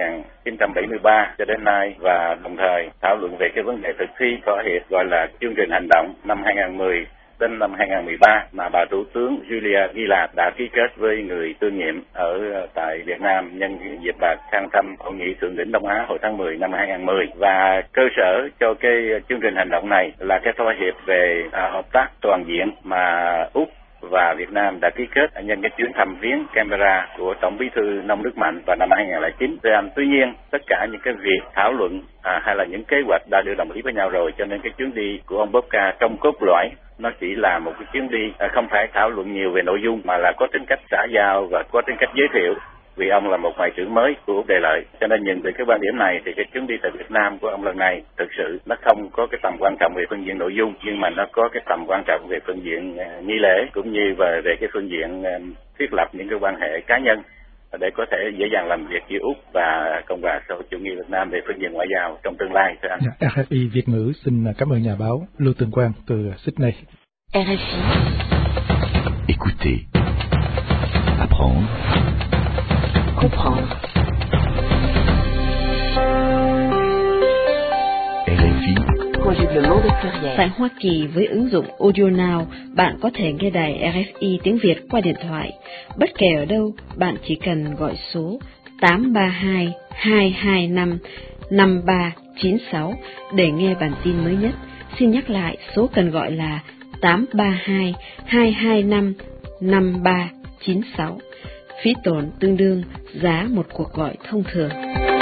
1973 cho đến nay, và đồng thời thảo luận về cái vấn đề thực thi thỏa hiệp gọi là chương trình hành động năm 2010 đến năm 2013 mà bà Thủ tướng Julia Gillard đã ký kết với người tương nhiệm ở tại Việt Nam nhân dịp bà sang thăm hội nghị thượng đỉnh Đông Á hồi tháng 10 năm 2010. Và cơ sở cho cái chương trình hành động này là cái thỏa hiệp về hợp tác toàn diện mà Úc và Việt Nam đã ký kết nhân cái chuyến thăm viếng Canberra của Tổng Bí thư Nông Đức Mạnh vào năm 2009. Tuy nhiên, tất cả những cái việc thảo luận hay là những kế hoạch đã được đồng ý với nhau rồi, cho nên cái chuyến đi của ông Boka trong cốt lõi nó chỉ là một cái chuyến đi không phải thảo luận nhiều về nội dung mà là có tính cách xã giao và có tính cách giới thiệu, vì ông là một ngoại trưởng mới của Úc Đề Lợi. Cho nên nhìn từ cái quan điểm này thì cái chuyến đi tại Việt Nam của ông lần này thực sự nó không có cái tầm quan trọng về phương diện nội dung, nhưng mà nó có cái tầm quan trọng về phương diện nghi lễ cũng như về cái phương diện thiết lập những cái quan hệ cá nhân để có thể dễ dàng làm việc giữa Úc và Cộng hòa xã hội chủ nghĩa Việt Nam về phương diện ngoại giao trong tương lai. RFI Việt ngữ xin cảm ơn nhà báo Lưu Tường Quang từ Sydney. RFI. Écoutez, apprendre, comprendre. RFI. Conjuglement de pluriel. Tại Hoa Kỳ với ứng dụng Audio Now, bạn có thể nghe đài RFI tiếng Việt qua điện thoại. Bất kể ở đâu, bạn chỉ cần gọi số 832 225 5396 để nghe bản tin mới nhất. Xin nhắc lại, số cần gọi là 832 225 5396. Phí tổn tương đương giá một cuộc gọi thông thường.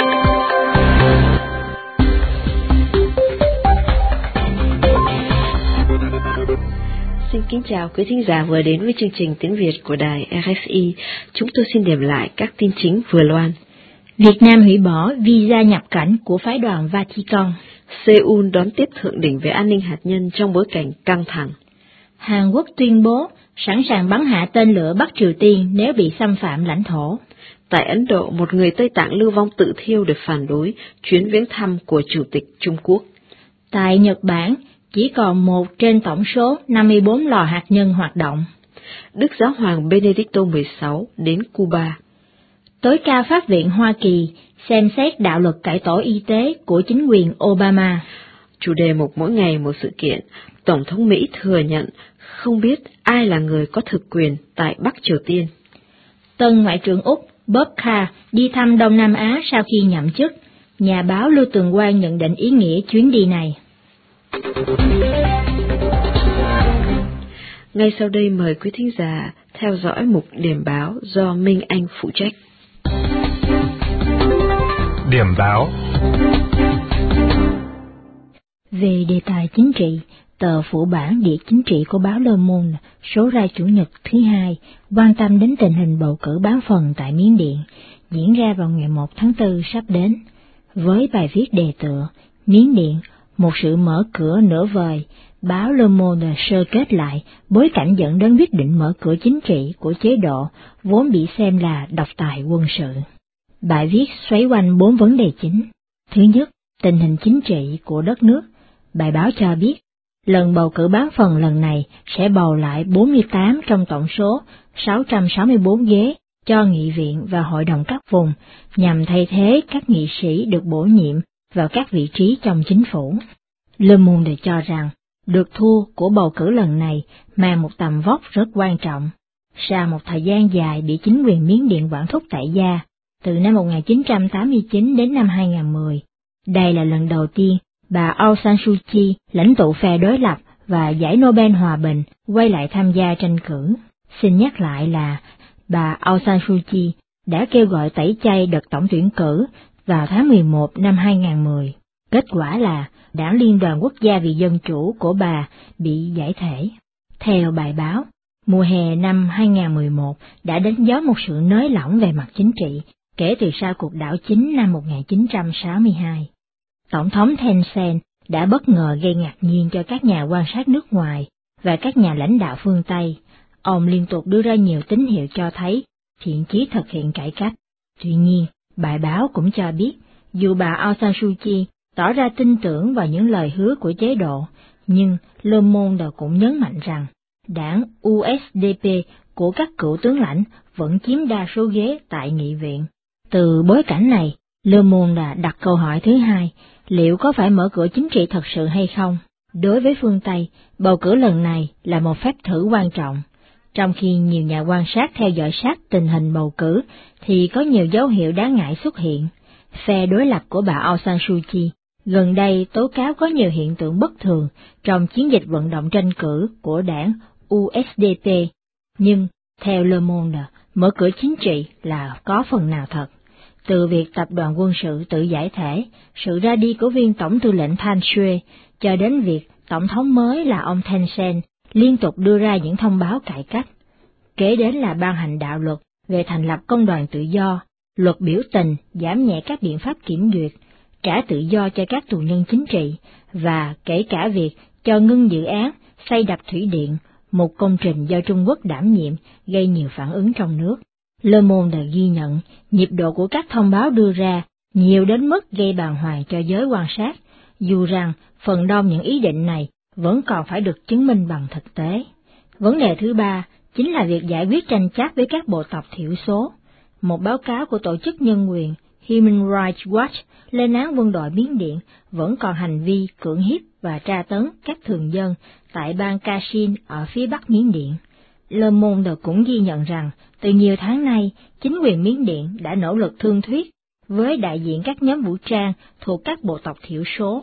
Xin kính chào quý thính giả vừa đến với chương trình tiếng Việt của đài RFI. Chúng tôi xin điểm lại các tin chính vừa loan. Việt Nam hủy bỏ visa nhập cảnh của phái đoàn Vatican. Seoul đón tiếp thượng đỉnh về an ninh hạt nhân trong bối cảnh căng thẳng. Hàn Quốc tuyên bố sẵn sàng bắn hạ tên lửa Bắc Triều Tiên nếu bị xâm phạm lãnh thổ. Tại Ấn Độ, một người Tây Tạng lưu vong tự thiêu để phản đối chuyến viếng thăm của Chủ tịch Trung Quốc. Tại Nhật Bản, chỉ còn 1 trên tổng số 54 lò hạt nhân hoạt động. Đức Giáo hoàng Benedicto XVI đến Cuba. Tối cao pháp viện Hoa Kỳ xem xét đạo luật cải tổ y tế của chính quyền Obama. Chủ đề mục mỗi ngày một sự kiện, Tổng thống Mỹ thừa nhận không biết ai là người có thực quyền tại Bắc Triều Tiên. Tân Ngoại trưởng Úc Bob Carr đi thăm Đông Nam Á sau khi nhậm chức. Nhà báo Lưu Tường Quang nhận định ý nghĩa chuyến đi này. Ngay sau đây mời quý thính giả theo dõi mục điểm báo do Minh Anh phụ trách. Điểm báo. Về đề tài chính trị, tờ phụ bản địa chính trị của báo Le Monde số ra Chủ nhật thứ Hai quan tâm đến tình hình bầu cử bán phần tại Miến Điện diễn ra vào ngày 1 tháng 4 sắp đến. Với bài viết đề tựa Miến Điện, một sự mở cửa nửa vời, báo Le Monde sơ kết lại bối cảnh dẫn đến quyết định mở cửa chính trị của chế độ vốn bị xem là độc tài quân sự. Bài viết xoay quanh 4 vấn đề chính. Thứ nhất, tình hình chính trị của đất nước. Bài báo cho biết, lần bầu cử bán phần lần này sẽ bầu lại 48 trong tổng số 664 ghế cho nghị viện và hội đồng các vùng, nhằm thay thế các nghị sĩ được bổ nhiệm vào các vị trí trong chính phủ. Le Monde cho rằng, được thua của bầu cử lần này mang một tầm vóc rất quan trọng. Sau một thời gian dài bị chính quyền Miến Điện quản thúc tại gia, từ năm 1989 đến năm 2010, đây là lần đầu tiên bà Aung San Suu Kyi, lãnh tụ phe đối lập và giải Nobel Hòa bình, quay lại tham gia tranh cử. Xin nhắc lại là bà Aung San Suu Kyi đã kêu gọi tẩy chay đợt tổng tuyển cử vào tháng 11 năm 2010. Kết quả là Đảng Liên đoàn Quốc gia vì Dân chủ của bà bị giải thể. Theo bài báo, mùa hè năm 2011 đã đánh dấu một sự nới lỏng về mặt chính trị kể từ sau cuộc đảo chính năm 1962. Tổng thống Thein Sein đã bất ngờ gây ngạc nhiên cho các nhà quan sát nước ngoài và các nhà lãnh đạo phương Tây. Ông liên tục đưa ra nhiều tín hiệu cho thấy thiện chí thực hiện cải cách. Tuy nhiên, bài báo cũng cho biết, dù bà Aung San Suu Kyi tỏ ra tin tưởng vào những lời hứa của chế độ, nhưng Le Monde cũng nhấn mạnh rằng đảng USDP của các cựu tướng lãnh vẫn chiếm đa số ghế tại nghị viện. Từ bối cảnh này, Le Monde đặt câu hỏi thứ hai, liệu có phải mở cửa chính trị thật sự hay không? Đối với phương Tây, bầu cử lần này là một phép thử quan trọng. Trong khi nhiều nhà quan sát theo dõi sát tình hình bầu cử, thì có nhiều dấu hiệu đáng ngại xuất hiện. Phe đối lập của bà Aung San Suu Kyi gần đây tố cáo có nhiều hiện tượng bất thường trong chiến dịch vận động tranh cử của đảng USDP, nhưng theo Le Monde, mở cửa chính trị là có phần nào thật. Từ việc tập đoàn quân sự tự giải thể, sự ra đi của viên tổng tư lệnh Thanh Xuê, cho đến việc tổng thống mới là ông Thein Sein liên tục đưa ra những thông báo cải cách. Kế đến là ban hành đạo luật về thành lập công đoàn tự do, luật biểu tình giảm nhẹ các biện pháp kiểm duyệt, trả tự do cho các tù nhân chính trị, và kể cả việc cho ngưng dự án xây đập thủy điện, một công trình do Trung Quốc đảm nhiệm gây nhiều phản ứng trong nước. Le Monde ghi nhận nhịp độ của các thông báo đưa ra nhiều đến mức gây bàng hoàng cho giới quan sát, dù rằng phần đông những ý định này vẫn còn phải được chứng minh bằng thực tế. Vấn đề thứ ba chính là việc giải quyết tranh chấp với các bộ tộc thiểu số. Một báo cáo của tổ chức nhân quyền Human Rights Watch lên án quân đội Miến Điện vẫn còn hành vi cưỡng hiếp và tra tấn các thường dân tại bang Kachin ở phía bắc Miến Điện. Le Monde cũng ghi nhận rằng, từ nhiều tháng nay, chính quyền Miến Điện đã nỗ lực thương thuyết với đại diện các nhóm vũ trang thuộc các bộ tộc thiểu số.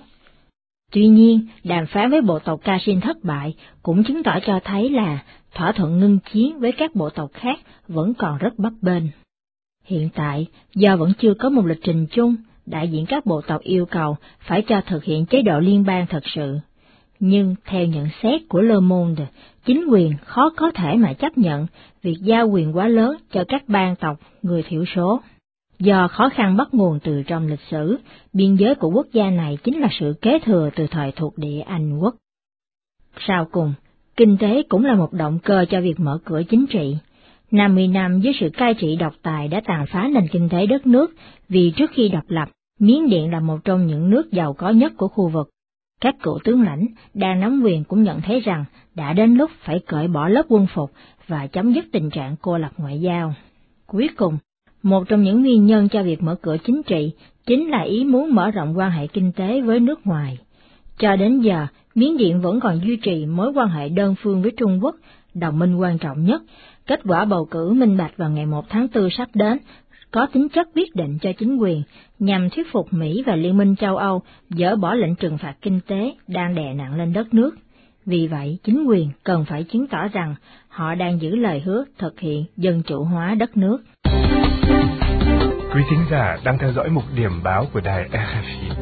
Tuy nhiên, đàm phán với bộ tộc Kachin thất bại cũng chứng tỏ cho thấy là thỏa thuận ngưng chiến với các bộ tộc khác vẫn còn rất bấp bênh. Hiện tại, do vẫn chưa có một lịch trình chung, đại diện các bộ tộc yêu cầu phải cho thực hiện chế độ liên bang thật sự. Nhưng theo nhận xét của Le Monde, chính quyền khó có thể mà chấp nhận việc giao quyền quá lớn cho các bang tộc người thiểu số. Do khó khăn bắt nguồn từ trong lịch sử, biên giới của quốc gia này chính là sự kế thừa từ thời thuộc địa Anh quốc. Sau cùng, kinh tế cũng là một động cơ cho việc mở cửa chính trị. 50 năm dưới sự cai trị độc tài đã tàn phá nền kinh tế đất nước, vì trước khi độc lập, Miến Điện là một trong những nước giàu có nhất của khu vực. Các cựu tướng lãnh đang nắm quyền cũng nhận thấy rằng đã đến lúc phải cởi bỏ lớp quân phục và chấm dứt tình trạng cô lập ngoại giao. Cuối cùng, một trong những nguyên nhân cho việc mở cửa chính trị chính là ý muốn mở rộng quan hệ kinh tế với nước ngoài. Cho đến giờ, Miến Điện vẫn còn duy trì mối quan hệ đơn phương với Trung Quốc, đồng minh quan trọng nhất. Kết quả bầu cử minh bạch vào ngày 1 tháng 4 sắp đến có tính chất quyết định cho chính quyền, nhằm thuyết phục Mỹ và Liên minh châu Âu dỡ bỏ lệnh trừng phạt kinh tế đang đè nặng lên đất nước. Vì vậy, chính quyền cần phải chứng tỏ rằng họ đang giữ lời hứa thực hiện dân chủ hóa đất nước. Quý thính giả đang theo dõi mục điểm báo của đài RFI.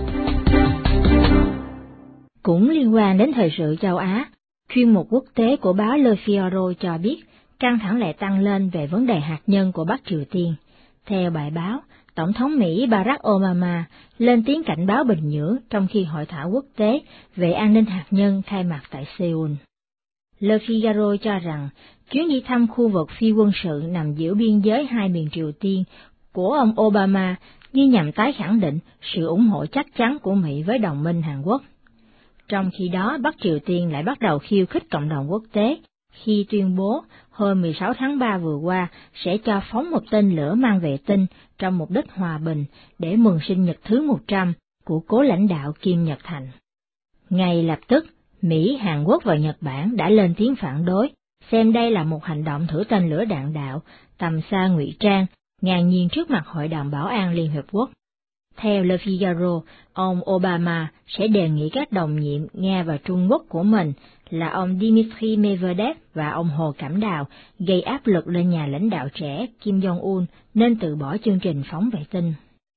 Cũng liên quan đến thời sự châu Á, chuyên mục quốc tế của báo Le Figaro cho biết căng thẳng lại tăng lên về vấn đề hạt nhân của Bắc Triều Tiên. Theo bài báo, Tổng thống Mỹ Barack Obama lên tiếng cảnh báo Bình Nhưỡng trong khi hội thảo quốc tế về an ninh hạt nhân khai mạc tại Seoul. Le Figaro cho rằng chuyến đi thăm khu vực phi quân sự nằm giữa biên giới hai miền Triều Tiên của ông Obama như nhằm tái khẳng định sự ủng hộ chắc chắn của Mỹ với đồng minh Hàn Quốc. Trong khi đó, Bắc Triều Tiên lại bắt đầu khiêu khích cộng đồng quốc tế khi tuyên bố hôm 16 tháng 3 vừa qua sẽ cho phóng một tên lửa mang vệ tinh trong mục đích hòa bình để mừng sinh nhật thứ 100 của cố lãnh đạo Kim Nhật Thành. Ngay lập tức, Mỹ, Hàn Quốc và Nhật Bản đã lên tiếng phản đối, xem đây là một hành động thử tên lửa đạn đạo tầm xa ngụy trang, ngang nhiên trước mặt Hội đồng Bảo an Liên Hiệp Quốc. Theo Le Figaro, ông Obama sẽ đề nghị các đồng nhiệm Nga và Trung Quốc của mình là ông Dmitry Medvedev và ông Hồ Cẩm Đào gây áp lực lên nhà lãnh đạo trẻ Kim Jong-un nên từ bỏ chương trình phóng vệ tinh.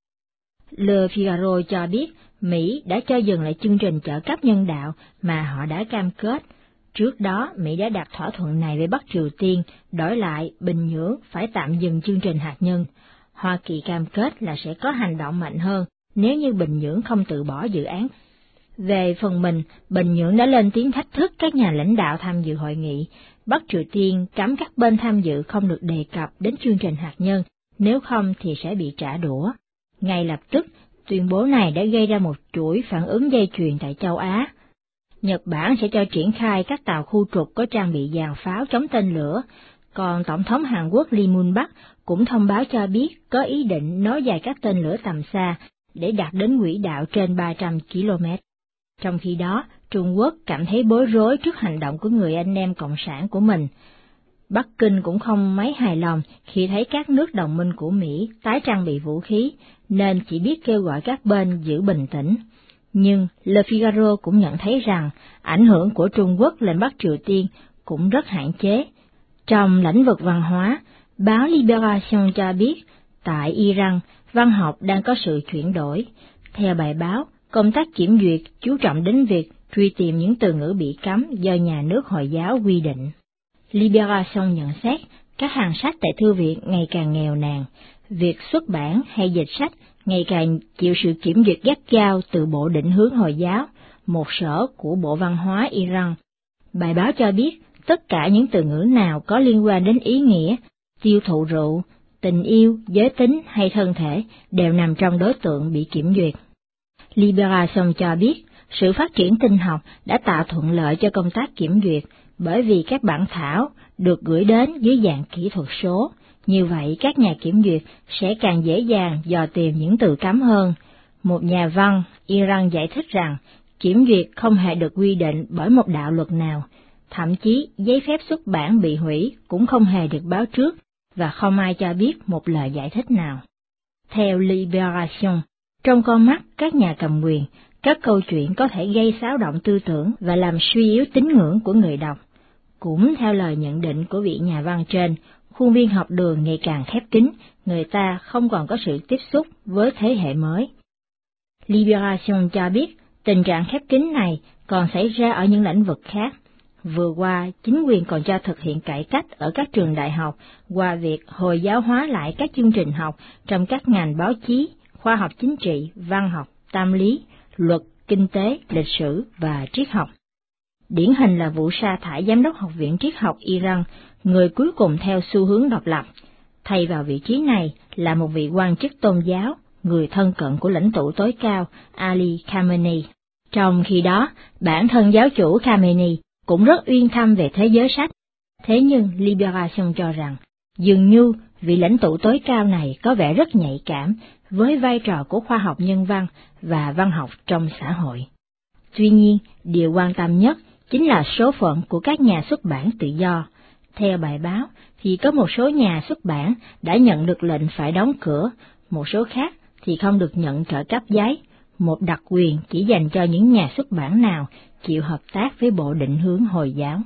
Le Figaro cho biết Mỹ đã cho dừng lại chương trình trợ cấp nhân đạo mà họ đã cam kết. Trước đó, Mỹ đã đặt thỏa thuận này với Bắc Triều Tiên, đổi lại Bình Nhưỡng phải tạm dừng chương trình hạt nhân. Hoa Kỳ cam kết là sẽ có hành động mạnh hơn nếu như Bình Nhưỡng không từ bỏ dự án. Về phần mình, Bình Nhưỡng đã lên tiếng thách thức các nhà lãnh đạo tham dự hội nghị. Bắc Triều Tiên cấm các bên tham dự không được đề cập đến chương trình hạt nhân, nếu không thì sẽ bị trả đũa. Ngay lập tức, tuyên bố này đã gây ra một chuỗi phản ứng dây chuyền tại châu Á. Nhật Bản sẽ cho triển khai các tàu khu trục có trang bị dàn pháo chống tên lửa, còn Tổng thống Hàn Quốc Lee Myung-bak cũng thông báo cho biết có ý định nối dài các tên lửa tầm xa để đạt đến quỹ đạo trên 300 km. Trong khi đó, Trung Quốc cảm thấy bối rối trước hành động của người anh em cộng sản của mình. Bắc Kinh cũng không mấy hài lòng khi thấy các nước đồng minh của Mỹ tái trang bị vũ khí, nên chỉ biết kêu gọi các bên giữ bình tĩnh. Nhưng Le Figaro cũng nhận thấy rằng ảnh hưởng của Trung Quốc lên Bắc Triều Tiên cũng rất hạn chế. Trong lĩnh vực văn hóa, báo Libération cho biết tại Iran, văn học đang có sự chuyển đổi. Theo bài báo, công tác kiểm duyệt chú trọng đến việc truy tìm những từ ngữ bị cấm do nhà nước Hồi giáo quy định. Libération nhận xét các hàng sách tại thư viện ngày càng nghèo nàn, việc xuất bản hay dịch sách ngày càng chịu sự kiểm duyệt gắt gao từ Bộ Định hướng Hồi giáo, một sở của Bộ Văn hóa Iran. Bài báo cho biết tất cả những từ ngữ nào có liên quan đến ý nghĩa, tiêu thụ rượu, tình yêu, giới tính hay thân thể đều nằm trong đối tượng bị kiểm duyệt. Libération cho biết sự phát triển tin học đã tạo thuận lợi cho công tác kiểm duyệt bởi vì các bản thảo được gửi đến dưới dạng kỹ thuật số. Như vậy, các nhà kiểm duyệt sẽ càng dễ dàng dò tìm những từ cấm hơn. Một nhà văn Iran giải thích rằng kiểm duyệt không hề được quy định bởi một đạo luật nào, thậm chí giấy phép xuất bản bị hủy cũng không hề được báo trước và không ai cho biết một lời giải thích nào. Theo Libération, trong con mắt các nhà cầm quyền, các câu chuyện có thể gây xáo động tư tưởng và làm suy yếu tín ngưỡng của người đọc. Cũng theo lời nhận định của vị nhà văn trên, khuôn viên học đường ngày càng khép kín, người ta không còn có sự tiếp xúc với thế hệ mới. Libération cho biết tình trạng khép kín này còn xảy ra ở những lĩnh vực khác. vừa qua, chính quyền còn cho thực hiện cải cách ở các trường đại học qua việc Hồi giáo hóa lại các chương trình học trong các ngành báo chí, khoa học chính trị, văn học, tâm lý, luật, kinh tế, lịch sử và triết học. Điển hình là vụ sa thải giám đốc Học viện Triết học Iran, người cuối cùng theo xu hướng độc lập. Thay vào vị trí này là một vị quan chức tôn giáo, người thân cận của lãnh tụ tối cao Ali Khamenei. Trong khi đó, bản thân giáo chủ Khamenei cũng rất uyên thâm về thế giới sách. Thế nhưng Liberation cho rằng, dường như vị lãnh tụ tối cao này có vẻ rất nhạy cảm với vai trò của khoa học nhân văn và văn học trong xã hội. Tuy nhiên, điều quan tâm nhất chính là số phận của các nhà xuất bản tự do. Theo bài báo, thì có một số nhà xuất bản đã nhận được lệnh phải đóng cửa, một số khác thì không được nhận trợ cấp giấy, một đặc quyền chỉ dành cho những nhà xuất bản nào chịu hợp tác với Bộ Định hướng Hồi giáo.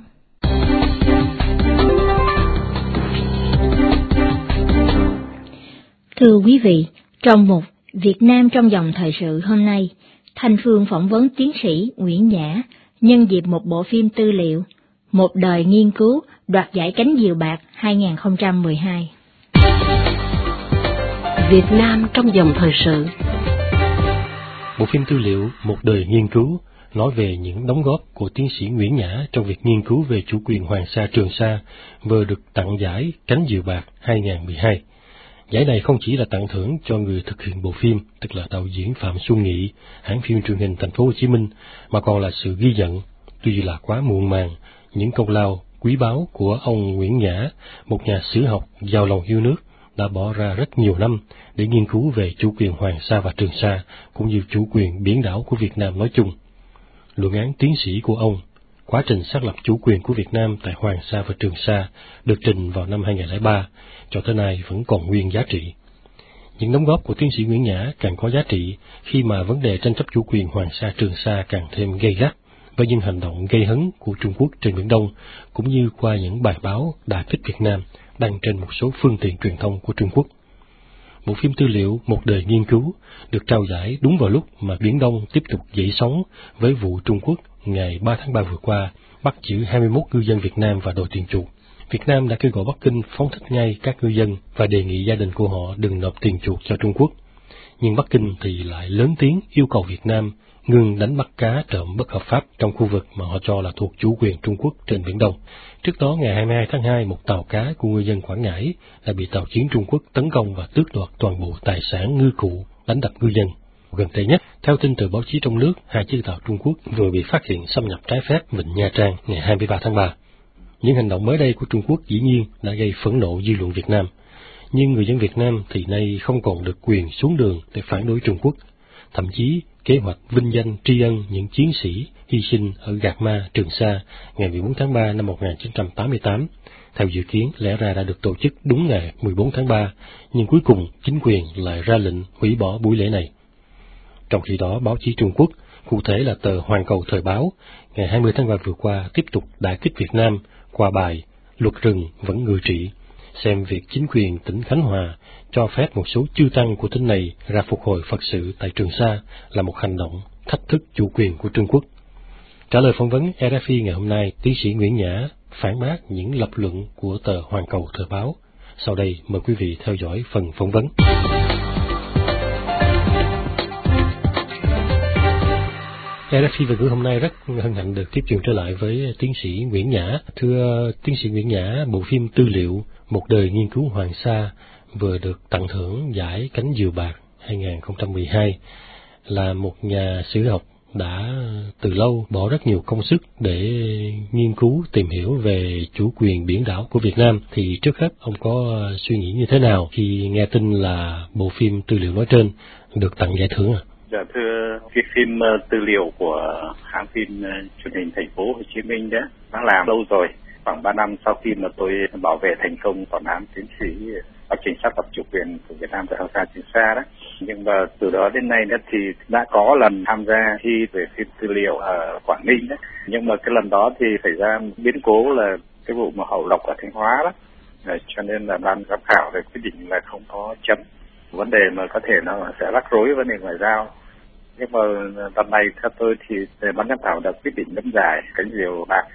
Thưa quý vị, trong mục Việt Nam trong dòng thời sự hôm nay, Thanh Phương phỏng vấn tiến sĩ Nguyễn Nhã nhân dịp một bộ phim tư liệu Một đời nghiên cứu đoạt giải Cánh diều bạc 2012. Việt Nam trong dòng thời sự. Bộ phim tư liệu Một đời nghiên cứu nói về những đóng góp của tiến sĩ Nguyễn Nhã trong việc nghiên cứu về chủ quyền Hoàng Sa Trường Sa vừa được tặng giải Cánh diều bạc 2012. Giải này không chỉ là tặng thưởng cho người thực hiện bộ phim, tức là đạo diễn Phạm Xuân Nghị, hãng phim truyền hình Thành phố Hồ Chí Minh, mà còn là sự ghi nhận, tuy là quá muộn màng, những công lao quý báu của ông Nguyễn Nhã, một nhà sử học giàu lòng yêu nước, đã bỏ ra rất nhiều năm để nghiên cứu về chủ quyền Hoàng Sa và Trường Sa, cũng như chủ quyền biển đảo của Việt Nam nói chung. Luận án tiến sĩ của ông, quá trình xác lập chủ quyền của Việt Nam tại Hoàng Sa và Trường Sa, được trình vào năm 2003, cho tới nay vẫn còn nguyên giá trị. Những đóng góp của tiến sĩ Nguyễn Nhã càng có giá trị khi mà vấn đề tranh chấp chủ quyền Hoàng Sa Trường Sa càng thêm gay gắt, với những hành động gây hấn của Trung Quốc trên Biển Đông, cũng như qua những bài báo đả kích Việt Nam đăng trên một số phương tiện truyền thông của Trung Quốc. Bộ phim tư liệu Một đời nghiên cứu được trao giải đúng vào lúc mà Biển Đông tiếp tục dậy sóng với vụ Trung Quốc ngày 3 tháng 3 vừa qua bắt giữ 21 ngư dân Việt Nam và đòi tiền chuộc. Việt Nam đã kêu gọi Bắc Kinh phóng thích ngay các ngư dân và đề nghị gia đình của họ đừng nộp tiền chuộc cho Trung Quốc. Nhưng Bắc Kinh thì lại lớn tiếng yêu cầu Việt Nam ngừng đánh bắt cá trộm bất hợp pháp trong khu vực mà họ cho là thuộc chủ quyền Trung Quốc trên Biển Đông. Trước đó, ngày 22 tháng 2, một tàu cá của ngư dân Quảng Ngãi đã bị tàu chiến Trung Quốc tấn công và tước đoạt toàn bộ tài sản ngư cụ, đánh đập ngư dân. Gần đây nhất, theo tin từ báo chí trong nước, 2 chiếc tàu Trung Quốc vừa bị phát hiện xâm nhập trái phép vịnh Nha Trang ngày 23 tháng 3. Những hành động mới đây của Trung Quốc dĩ nhiên đã gây phẫn nộ dư luận Việt Nam. Nhưng người dân Việt Nam thì nay không còn được quyền xuống đường để phản đối Trung Quốc. Thậm chí, kế hoạch vinh danh tri ân những chiến sĩ hy sinh ở Gạc Ma, Trường Sa ngày 14 tháng 3 năm 1988, theo dự kiến lẽ ra đã được tổ chức đúng ngày 14 tháng 3, nhưng cuối cùng chính quyền lại ra lệnh hủy bỏ buổi lễ này. Trong khi đó, báo chí Trung Quốc, cụ thể là tờ Hoàn Cầu Thời báo, ngày 20 tháng 3 vừa qua tiếp tục đả kích Việt Nam qua bài Luật rừng vẫn ngự trị, xem việc chính quyền tỉnh Khánh Hòa cho phép một số chư tăng của tỉnh này ra phục hồi Phật sự tại Trường Sa là một hành động thách thức chủ quyền của Trung Quốc. Trả lời phỏng vấn RFI ngày hôm nay, tiến sĩ Nguyễn Nhã phản bác những lập luận của tờ Hoàn Cầu Thời báo. Sau đây, mời quý vị theo dõi phần phỏng vấn. RFI về ngữ hôm nay rất hân hạnh được tiếp chuyện trở lại với tiến sĩ Nguyễn Nhã. Thưa tiến sĩ Nguyễn Nhã, bộ phim tư liệu Một đời nghiên cứu Hoàng Sa vừa được tặng thưởng giải Cánh diều bạc 2012, là một nhà sử học đã từ lâu bỏ rất nhiều công sức để nghiên cứu tìm hiểu về chủ quyền biển đảo của Việt Nam. Thì trước hết ông có suy nghĩ như thế nào khi nghe tin là bộ phim tư liệu nói trên được tặng giải thưởng ạ? Dạ thưa, cái phim tư liệu của hãng phim truyền hình Thành phố Hồ Chí Minh đó, nó làm lâu rồi, khoảng 3 năm sau khi mà tôi bảo vệ thành công bản án tiến sĩ quá trình xác lập chủ quyền của Việt Nam tại Hoàng Sa Trường Sa đó. Nhưng mà từ đó đến nay đó thì đã có lần tham gia thi về phim tư liệu ở Quảng Ninh đó. Nhưng mà cái lần đó thì xảy ra biến cố là cái vụ mà Hậu Lộc ở Thanh Hóa đó. Cho nên là ban giám khảo để quyết định là không có chấm. Vấn đề mà có thể nó sẽ rắc rối vấn đề ngoại giao. Nhưng mà lần này theo tôi thì ban giám khảo đã quyết định chấm giải Cánh diều bạc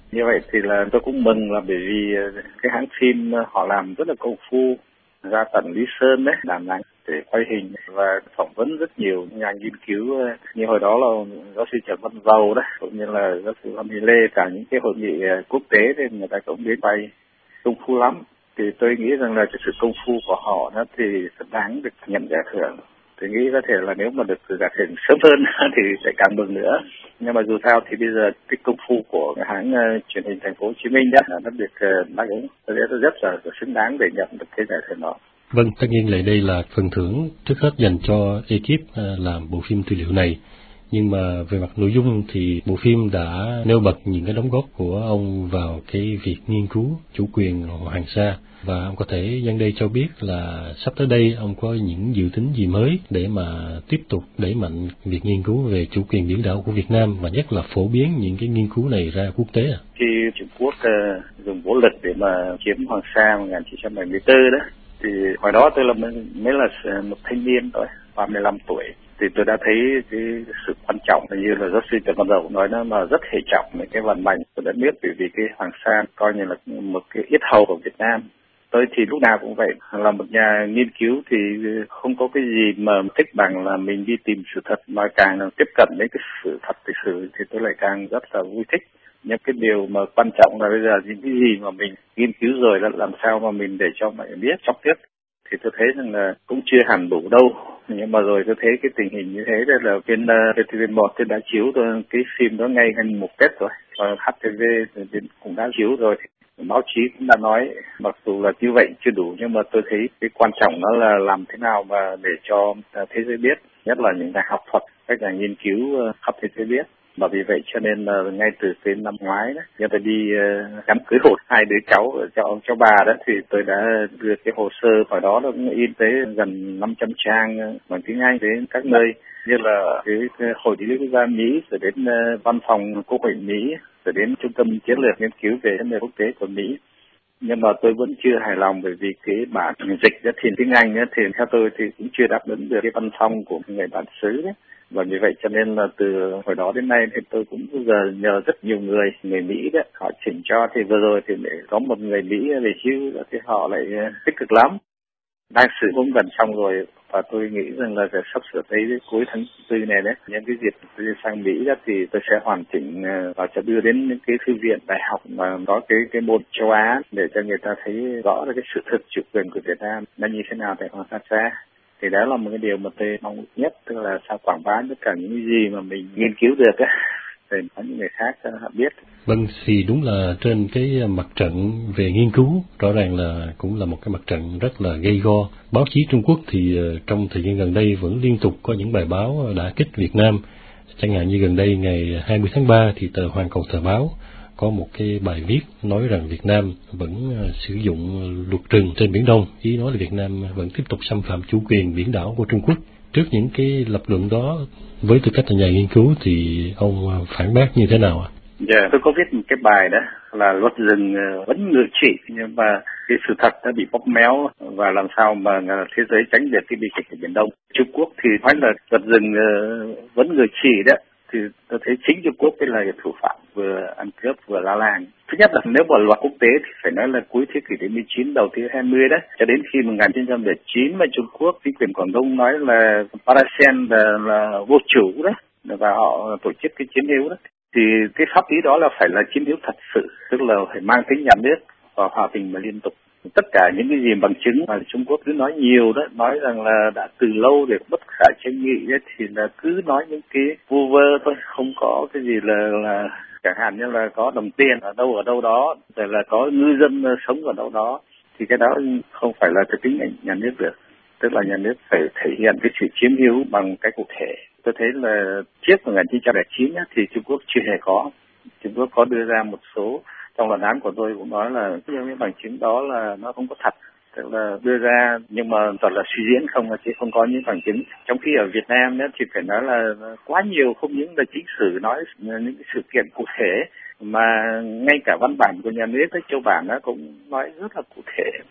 Như vậy thì là tôi cũng mừng là bởi vì cái hãng phim họ làm rất là công phu, ra tận Lý Sơn đấy, Đà Nẵng để quay hình và phỏng vấn rất nhiều nhà nghiên cứu, như hồi đó là giáo sư Trần Văn Dầu đấy, cũng như là giáo sư Văn Huy Lê, cả những cái hội nghị quốc tế thì người ta cũng đến quay công phu lắm. Thì tôi nghĩ rằng là cái sự công phu của họ đó thì rất đáng được nhận giải thưởng. Tôi nghĩ có thể là nếu mà được giải thưởng sớm hơn thì sẽ càng mừng nữa. Nhưng mà dù sao thì bây giờ cái công phu của hãng truyền hình Thành phố Hồ Chí Minh đó nó được đáp ứng, tôi thấy rất là xứng đáng để nhận được cái giải thưởng đó. Vâng, tất nhiên lại đây là phần thưởng trước hết dành cho ekip làm bộ phim tư liệu này. Nhưng mà về mặt nội dung thì bộ phim đã nêu bật những cái đóng góp của ông vào cái việc nghiên cứu chủ quyền Hoàng Sa. Và ông có thể nhân đây cho biết là sắp tới đây ông có những dự tính gì mới để mà tiếp tục đẩy mạnh việc nghiên cứu về chủ quyền biển đảo của Việt Nam và nhất là phổ biến những cái nghiên cứu này ra quốc tế. Khi Trung Quốc dùng vũ lực để mà chiếm Hoàng Sa 1974 đó, thì hồi đó tôi là mới là một thanh niên thôi, 35 tuổi. Thì tôi đã thấy cái sự quan trọng, như là giáo sư Trần Văn Dầu nói, nó là rất hệ trọng với cái vận mệnh của đất nước, bởi vì cái Hoàng Sa coi như là một cái yết hầu của Việt Nam. Tôi thì lúc nào cũng vậy, là một nhà nghiên cứu thì không có cái gì mà thích bằng là mình đi tìm sự thật, mà càng tiếp cận đến cái sự thật lịch sử thì tôi lại càng rất là vui thích. Nhưng cái điều mà quan trọng là bây giờ những cái gì mà mình nghiên cứu rồi là làm sao mà mình để cho mọi người biết trong tiếp. Thì tôi thấy rằng là cũng chưa hẳn đủ đâu. Nhưng mà rồi tôi thấy cái tình hình như thế là bên VTV1 thì đã chiếu rồi, cái phim đó ngay gần 1 Tết rồi. Và HTV cũng đã chiếu rồi. Báo chí cũng đã nói, mặc dù là như vậy chưa đủ, nhưng mà tôi thấy cái quan trọng đó là làm thế nào mà để cho thế giới biết, nhất là những nhà học thuật, các nhà nghiên cứu khắp thế giới biết. Và vì vậy cho nên ngay từ cái năm ngoái đó, tôi đi đám cưới hộ 2 đứa cháu cho ông cháu bà đó, thì tôi đã đưa cái hồ sơ hồi đó nó cũng in tới gần 500 trang bằng tiếng Anh đến các nơi như là cái Hội Địa lý Quốc gia Mỹ, rồi đến Văn phòng Quốc hội Mỹ, rồi đến Trung tâm Chiến lược Nghiên cứu về vấn đề quốc tế của Mỹ. Nhưng mà tôi vẫn chưa hài lòng, bởi vì cái bản dịch đó thì tiếng Anh đó, thì theo tôi thì cũng chưa đáp ứng được cái văn phong của người bản xứ đấy. Và vì vậy cho nên là từ hồi đó đến nay thì tôi cũng giờ nhờ rất nhiều người Mỹ đó, họ chỉnh cho. Thì vừa rồi thì để có một người Mỹ về hưu thì họ lại tích cực lắm. Đang xử cũng gần xong rồi, và tôi nghĩ rằng là sắp sửa tới cuối tháng 4 này đấy, những cái dịp tôi đi sang Mỹ đó thì tôi sẽ hoàn chỉnh và sẽ đưa đến những cái thư viện đại học mà có cái môn châu Á để cho người ta thấy rõ là cái sự thực chủ quyền của Việt Nam nó như thế nào tại Hoàng Sa. Thì đó là một cái điều mà tôi mong nhất, tức là sao quảng bá tất cả những cái gì mà mình nghiên cứu được á, để có những người khác họ biết. Vâng, thì đúng là trên cái mặt trận về nghiên cứu, rõ ràng là cũng là một cái mặt trận rất là gay go. Báo chí Trung Quốc thì trong thời gian gần đây vẫn liên tục có những bài báo đả kích Việt Nam. Chẳng hạn như gần đây ngày 20 tháng 3 thì tờ Hoàn Cầu Thời báo có một cái bài viết nói rằng Việt Nam vẫn sử dụng luật rừng trên Biển Đông, ý nói là Việt Nam vẫn tiếp tục xâm phạm chủ quyền biển đảo của Trung Quốc. Trước những cái lập luận đó, với tư cách là nhà nghiên cứu thì ông phản bác như thế nào ạ? Dạ, tôi có viết một cái bài đó là luật rừng vẫn ngự trị, nhưng mà cái sự thật đã bị bóp méo, và làm sao mà thế giới tránh được cái bi kịch ở Biển Đông. Trung Quốc thì nói là luật rừng vẫn ngự trị đó, thì tôi thấy chính Trung Quốc là thủ phạm vừa ăn cướp vừa la làng. Thứ nhất là nếu mà luật quốc tế thì phải nói là cuối thế kỷ thứ 19 đầu thế kỷ 20 đó, cho đến khi 1909 mà Trung Quốc, chính quyền Quảng Đông nói là Paracen là vô chủ đó, và họ tổ chức cái chiến hiếu đó. Thì cái pháp lý đó là phải là chiến hiếu thật sự, tức là phải mang tính nhà nước và hòa bình mà liên tục. Tất cả những cái gì bằng chứng mà Trung Quốc cứ nói nhiều đó, nói rằng là đã từ lâu để bất khả tranh nghị ấy, thì là cứ nói những cái vu vơ thôi, không có cái gì là chẳng hạn như là có đồng tiền ở đâu đó, rồi là có ngư dân sống ở đâu đó, thì cái đó không phải là cái tính nhà nước được. Tức là nhà nước phải thể hiện cái sự chiếm hữu bằng cái cụ thể. Tôi thấy là trước 1909 thì Trung Quốc chưa hề có. Trung Quốc có đưa ra một số, trong luận án của tôi cũng nói là những bằng chứng đó là nó không có thật. Tức là đưa ra nhưng mà toàn là suy diễn không, chứ không có những bằng chứng. Trong khi ở Việt Nam thì phải nói là quá nhiều, không những là chính sử nói những cái sự kiện cụ thể, mà ngay cả văn bản của nhà nước tới châu bản nó cũng nói rất là cụ thể.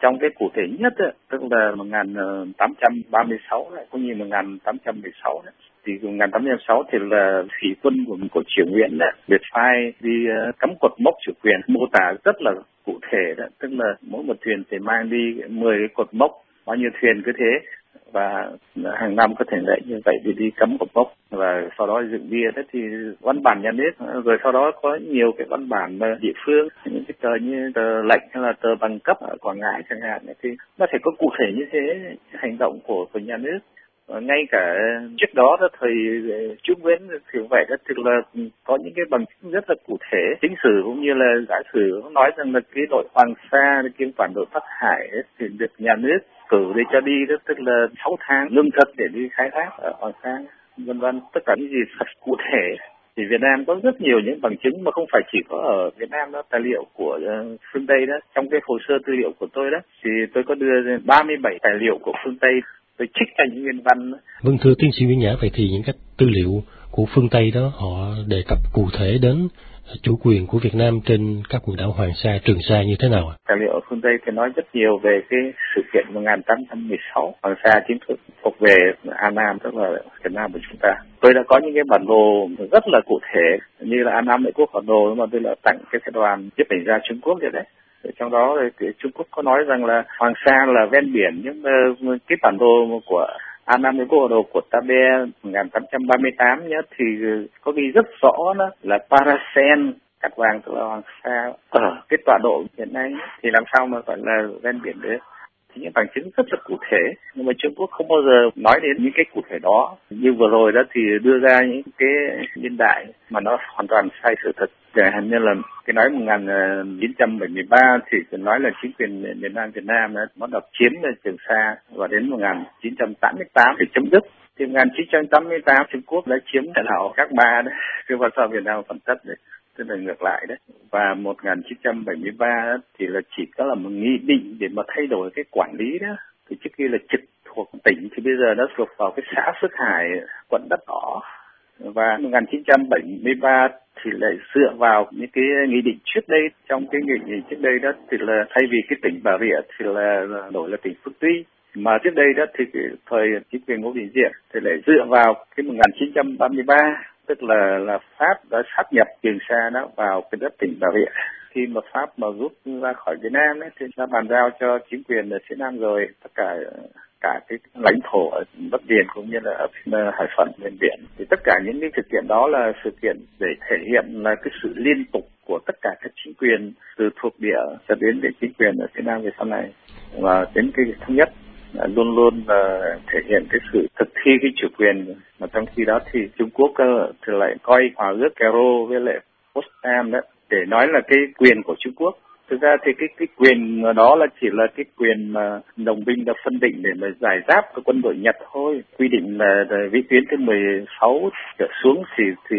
Trong cái cụ thể nhất ấy, tức là 1836 này, cũng như 1816 này. Thì 1806 thì là thủy quân của Triều Nguyễn đấy, biệt phái đi cắm cột mốc chủ quyền, mô tả rất là cụ thể đó, tức là mỗi một thuyền phải mang đi 10 cái cột mốc, bao nhiêu thuyền cứ thế, và hàng năm có thể lệ như vậy để đi cắm cột mốc, và sau đó dựng bia. Thế thì văn bản nhà nước, rồi sau đó có nhiều cái văn bản địa phương, những cái tờ như tờ lệnh hay là tờ bằng cấp ở Quảng Ngãi chẳng hạn, thì nó phải có cụ thể như thế hành động của nhà nước. Ngay cả trước đó thời Trung Nguyễn thì vậy đó, tức là có những cái bằng chứng rất là cụ thể, chính sử cũng như là giả sử nói rằng là cái đội Hoàng Sa kiêm quản đội Bắc Hải ấy, thì được nhà nước cử để cho đi đó, tức là 6 tháng lương thực để đi khai thác ở Hoàng Sa, vân vân, tất cả những gì thật cụ thể. Thì Việt Nam có rất nhiều những bằng chứng mà không phải chỉ có ở Việt Nam đó, tài liệu của phương Tây đó. Trong cái hồ sơ tư liệu của tôi đó thì tôi có đưa 37 tài liệu của phương Tây, tôi trích ra những nguyên văn. Vâng, thưa tiến sĩ Nguyễn Nhã, vậy thì những cái tư liệu của phương Tây đó họ đề cập cụ thể đến chủ quyền của Việt Nam trên các quần đảo Hoàng Sa, Trường Sa như thế nào ạ? Tài liệu ở phương Tây thì nói rất nhiều về cái sự kiện 1816 Hoàng Sa chính thức thuộc về An Nam, tức là Việt Nam của chúng ta. Tôi đã có những cái bản đồ rất là cụ thể, như là An Nam Lệ Quốc bản đồ mà tôi đã tặng cái phái đoàn nhiếp ảnh gia Trung Quốc vậy đấy. Trong đó thì Trung Quốc có nói rằng là Hoàng Sa là ven biển, nhưng cái bản đồ của An Nam Lệ Quốc bản đồ của Tabe 1838 nhé, thì có ghi rất rõ đó là Paracen, cát vàng, tức là Hoàng Sa ở cái tọa độ hiện nay, thì làm sao mà gọi là ven biển được. Thì những bằng chứng rất là cụ thể, nhưng mà Trung Quốc không bao giờ nói đến những cái cụ thể đó. Như vừa rồi đó thì đưa ra những cái niên đại mà nó hoàn toàn sai sự thật. Chẳng hạn như là cái nói 1973 thì nói là chính quyền miền Nam Việt Nam nó đập chiếm Trường Sa, và đến 1988 thì chấm dứt. Thì 1988 Trung Quốc đã chiếm đại đảo Các Ba đấy, cái vào sau Việt Nam phần tất đấy, tức là ngược lại đấy. Và 1973 thì là chỉ có là một nghị định để mà thay đổi cái quản lý đó. Thì trước kia là trực thuộc tỉnh thì bây giờ nó thuộc vào cái xã Phước Hải, quận Đất Đỏ. Và 1973 thì lại dựa vào những cái nghị định trước đây. Trong cái nghị định trước đây đó thì là thay vì cái tỉnh Bà Rịa thì là đổi là tỉnh Phước Tuy. Mà trước đây đó thì cái thời chính quyền Ngô Đình Diệm thì lại dựa vào cái 1933, tức là Pháp đã sáp nhập Trường Sa đó vào cái đất tỉnh Bà Rịa. Khi mà Pháp mà rút ra khỏi Việt Nam ấy, thì đã bàn giao cho chính quyền ở phía Nam rồi, tất cả cái lãnh thổ ở Bắc Điền cũng như là ở Hải Phận miền biển. Thì tất cả những cái sự kiện đó là sự kiện để thể hiện là cái sự liên tục của tất cả các chính quyền từ thuộc địa cho đến chính quyền ở phía Nam về sau này, và đến cái thống nhất luôn luôn thể hiện cái sự thực thi cái chủ quyền. Mà trong khi đó thì Trung Quốc thì lại coi hòa ước Cairo với lại Potsdam đó để nói là cái quyền của Trung Quốc. Thực ra thì cái quyền đó là chỉ là cái quyền mà đồng binh đã phân định để mà giải giáp của quân đội Nhật thôi. Quy định là vĩ tuyến thứ 16 trở xuống thì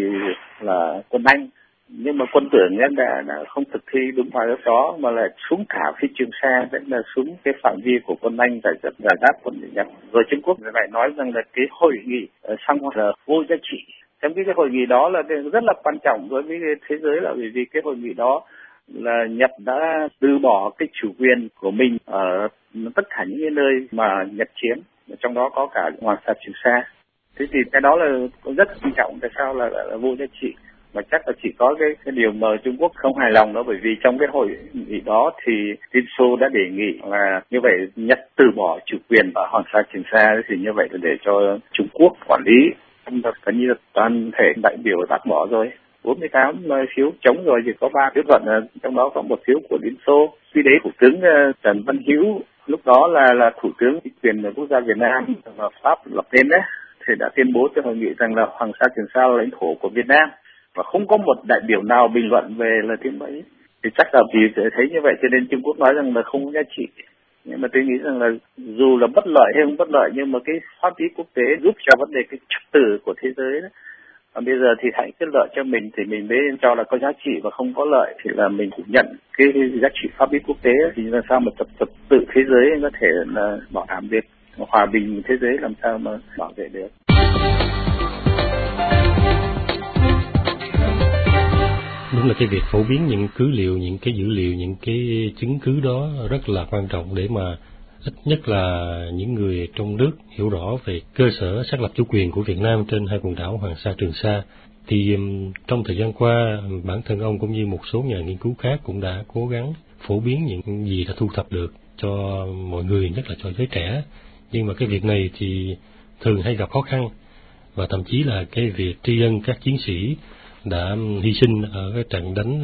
là quân Anh. Nhưng mà quân tưởng đã không thực thi đúng hòa ước đó, mà lại xuống cả phía Trường Sa, tức là xuống cái phạm vi của quân Anh giải giáp quân đội Nhật. Rồi Trung Quốc lại nói rằng là cái hội nghị song là vô giá trị. Trong cái hội nghị đó là rất là quan trọng đối với thế giới, là bởi vì cái hội nghị đó là Nhật đã từ bỏ cái chủ quyền của mình ở tất cả những cái nơi mà Nhật chiếm, trong đó có cả Hoàng Sa, Trường Sa. Thế thì cái đó là rất quan trọng. Tại sao là vô giá trị? Mà chắc là chỉ có cái điều mà Trung Quốc không hài lòng đó, bởi vì trong cái hội nghị đó thì Liên Xô đã đề nghị là như vậy Nhật từ bỏ chủ quyền ở Hoàng Sa, Trường Sa, thì như vậy là để cho Trung Quốc quản lý. Gần như là toàn thể đại biểu bác bỏ rồi, 48 phiếu chống rồi, chỉ có 3 phiếu thuận, trong đó có 1 phiếu của Liên Xô. Khi đấy Thủ tướng Trần Văn Hữu lúc đó là Thủ tướng chính quyền quốc gia Việt Nam và Pháp lập nên đấy, thì đã tuyên bố cho hội nghị rằng là Hoàng Sa, Trường Sa là lãnh thổ của Việt Nam, và không có một đại biểu nào bình luận về lời tuyên bố ấy. Thì chắc là vì thấy như vậy cho nên Trung Quốc nói rằng là không có giá trị. Nhưng mà tôi nghĩ rằng là dù là bất lợi hay không bất lợi, nhưng mà cái pháp lý quốc tế giúp cho vấn đề cái trật tự của thế giới đó. Và bây giờ thì hãy cái lợi cho mình thì mình mới cho là có giá trị, và không có lợi thì là mình cũng nhận cái giá trị pháp lý quốc tế. Thì làm sao mà trật tự thế giới có thể là bảo đảm được, hòa bình thế giới làm sao mà bảo vệ được. Đúng là cái việc phổ biến những cứ liệu, những cái dữ liệu, những cái chứng cứ đó rất là quan trọng để mà ít nhất là những người trong nước hiểu rõ về cơ sở xác lập chủ quyền của Việt Nam trên hai quần đảo Hoàng Sa, Trường Sa. Thì trong thời gian qua, bản thân ông cũng như một số nhà nghiên cứu khác cũng đã cố gắng phổ biến những gì đã thu thập được cho mọi người, nhất là cho giới trẻ. Nhưng mà cái việc này thì thường hay gặp khó khăn, và thậm chí là cái việc tri ân các chiến sĩ đã hy sinh ở cái trận đánh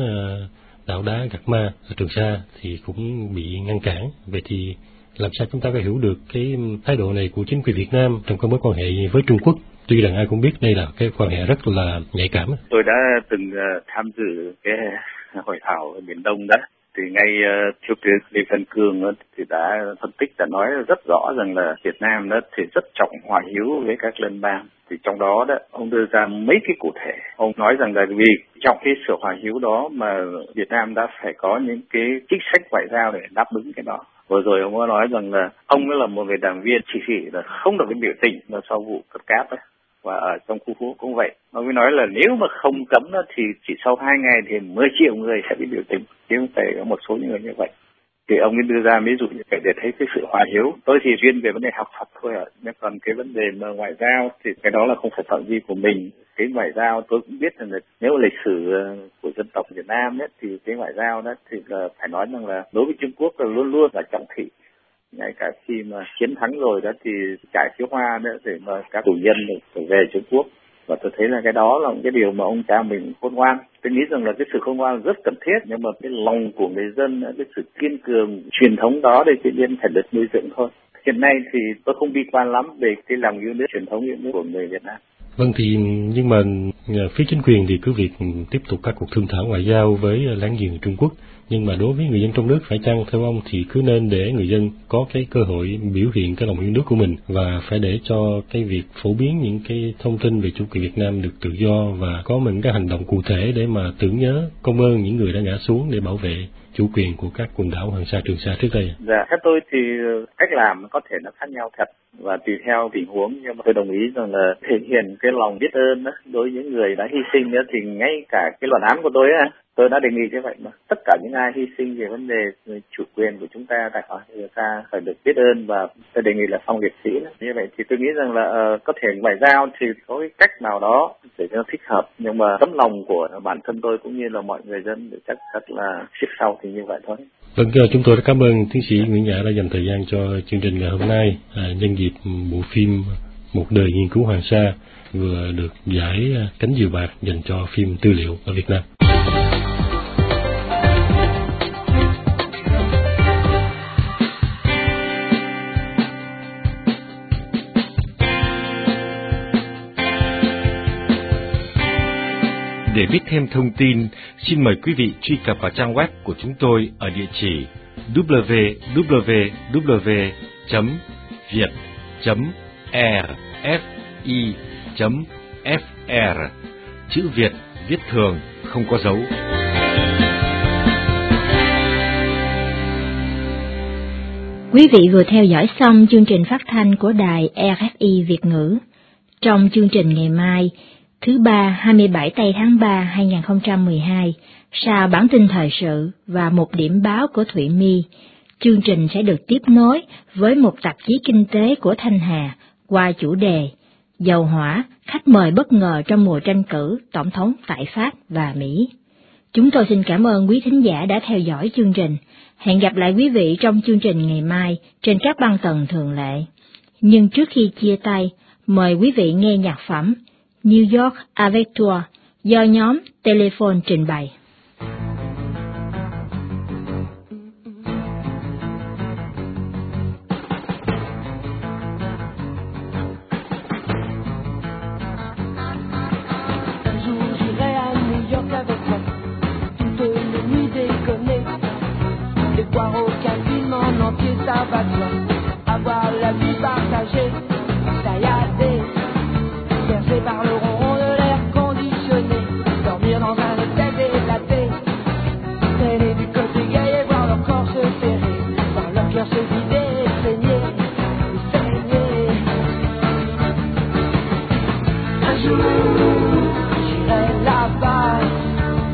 đảo đá Gạc Ma ở Trường Sa thì cũng bị ngăn cản. Vậy thì làm sao chúng ta có hiểu được cái thái độ này của chính quyền Việt Nam trong các mối quan hệ với Trung Quốc? Tuy rằng ai cũng biết đây là cái quan hệ rất là nhạy cảm. Tôi đã từng tham dự cái hội thảo ở Biển Đông đó. Thì ngay Thiếu tướng Lê Văn Cương thì đã phân tích, đã nói rất rõ rằng là Việt Nam đó thì rất trọng hòa hiếu với các liên bang. Thì trong đó ông đưa ra mấy cái cụ thể. Ông nói rằng là vì trong cái sự hòa hiếu đó mà Việt Nam đã phải có những cái chính sách ngoại giao để đáp ứng cái đó. Vừa rồi ông có nói rằng là ông là một người đảng viên chỉ thị là không được cái biểu tình là sau vụ cắt cáp ấy. Và ở trong khu phố cũng vậy. Ông mới nói là nếu mà không cấm thì chỉ sau 2 ngày thì 10 triệu người sẽ bị biểu tình. Chứ không phải có một số những người như vậy. Thì ông ấy đưa ra ví dụ như vậy để thấy cái sự hòa hiếu. Tôi thì riêng về vấn đề học thuật thôi ạ. Nhưng còn cái vấn đề mà ngoại giao thì cái đó là không phải phạm vi của mình. Cái ngoại giao tôi cũng biết rằng là nếu lịch sử của dân tộc Việt Nam ấy, thì cái ngoại giao đó thì là phải nói rằng là đối với Trung Quốc là luôn luôn là trọng thị. Ngay cả khi mà chiến thắng rồi đó thì trải phiếu hoa nữa để mà các tù nhân được về Trung Quốc. Và tôi thấy là cái đó là một cái điều mà ông cha mình khôn ngoan. Tôi nghĩ rằng là cái sự khôn ngoan rất cần thiết, nhưng mà cái lòng của người dân, cái sự kiên cường truyền thống đó thì tự nhiên phải được nuôi dưỡng thôi. Hiện nay thì tôi không bi quan lắm về cái lòng yêu nước, truyền thống yêu nước của người Việt Nam. Vâng, thì nhưng mà phía chính quyền thì cứ việc tiếp tục các cuộc thương thảo ngoại giao với láng giềng Trung Quốc. Nhưng mà đối với người dân trong nước, phải chăng theo ông thì cứ nên để người dân có cái cơ hội biểu hiện cái lòng yêu nước của mình, và phải để cho cái việc phổ biến những cái thông tin về chủ quyền Việt Nam được tự do, và có những cái hành động cụ thể để mà tưởng nhớ công ơn những người đã ngã xuống để bảo vệ chủ quyền của các quần đảo Hoàng Sa, Trường Sa trước đây. Dạ, theo tôi thì cách làm có thể nó khác nhau thật và tùy theo tình huống, nhưng mà tôi đồng ý rằng là thể hiện cái lòng biết ơn đó đối với những người đã hy sinh đó, thì ngay cả cái luận án của tôi đã đề nghị như vậy mà tất cả những ai hy sinh về vấn đề chủ quyền của chúng ta tại người ta phải được biết ơn, và tôi đề nghị là phong liệt sĩ. Như vậy thì tôi nghĩ rằng là có thể ngoại giao thì có cái cách nào đó để cho thích hợp, nhưng mà tấm lòng của bản thân tôi cũng như là mọi người dân thì chắc là trước sau thì như vậy thôi. Vâng, chúng tôi đã cảm ơn tiến sĩ Nguyễn Nhã đã dành thời gian cho chương trình ngày hôm nay, nhân dịp bộ phim Một đời nghiên cứu Hoàng Sa vừa được giải cánh diều bạc dành cho phim tư liệu ở Việt Nam. Để biết thêm thông tin, xin mời quý vị truy cập vào trang web của chúng tôi ở địa chỉ www.viet.rfi.fr. Chữ Việt viết thường, không có dấu. Quý vị vừa theo dõi xong chương trình phát thanh của đài RFI Việt ngữ. Trong chương trình ngày mai, thứ Ba 27 tây tháng 3 2012, sau bản tin thời sự và một điểm báo của Thụy My, chương trình sẽ được tiếp nối với một tạp chí kinh tế của Thanh Hà qua chủ đề Dầu hỏa, khách mời bất ngờ trong mùa tranh cử tổng thống tại Pháp và Mỹ. Chúng tôi xin cảm ơn quý thính giả đã theo dõi chương trình. Hẹn gặp lại quý vị trong chương trình ngày mai trên các băng tần thường lệ. Nhưng trước khi chia tay, mời quý vị nghe nhạc phẩm New York avec toi do nhóm Telephone trình bày. Avoir la vie partagée, tailladée, bercée par le ronron de l'air conditionné, dormir dans un hôtel délaté, traîner du côté gay et voir leur corps se serrer, voir leur cœur se vider et saigner. Un jour, j'irai là-bas,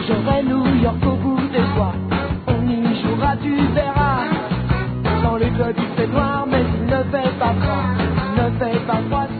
J'aurai New York au bout des doigts. On y jouera, tu verras. Dans les clubs il fait noir, mais il ne fait pas froid. Il ne fait pas froid.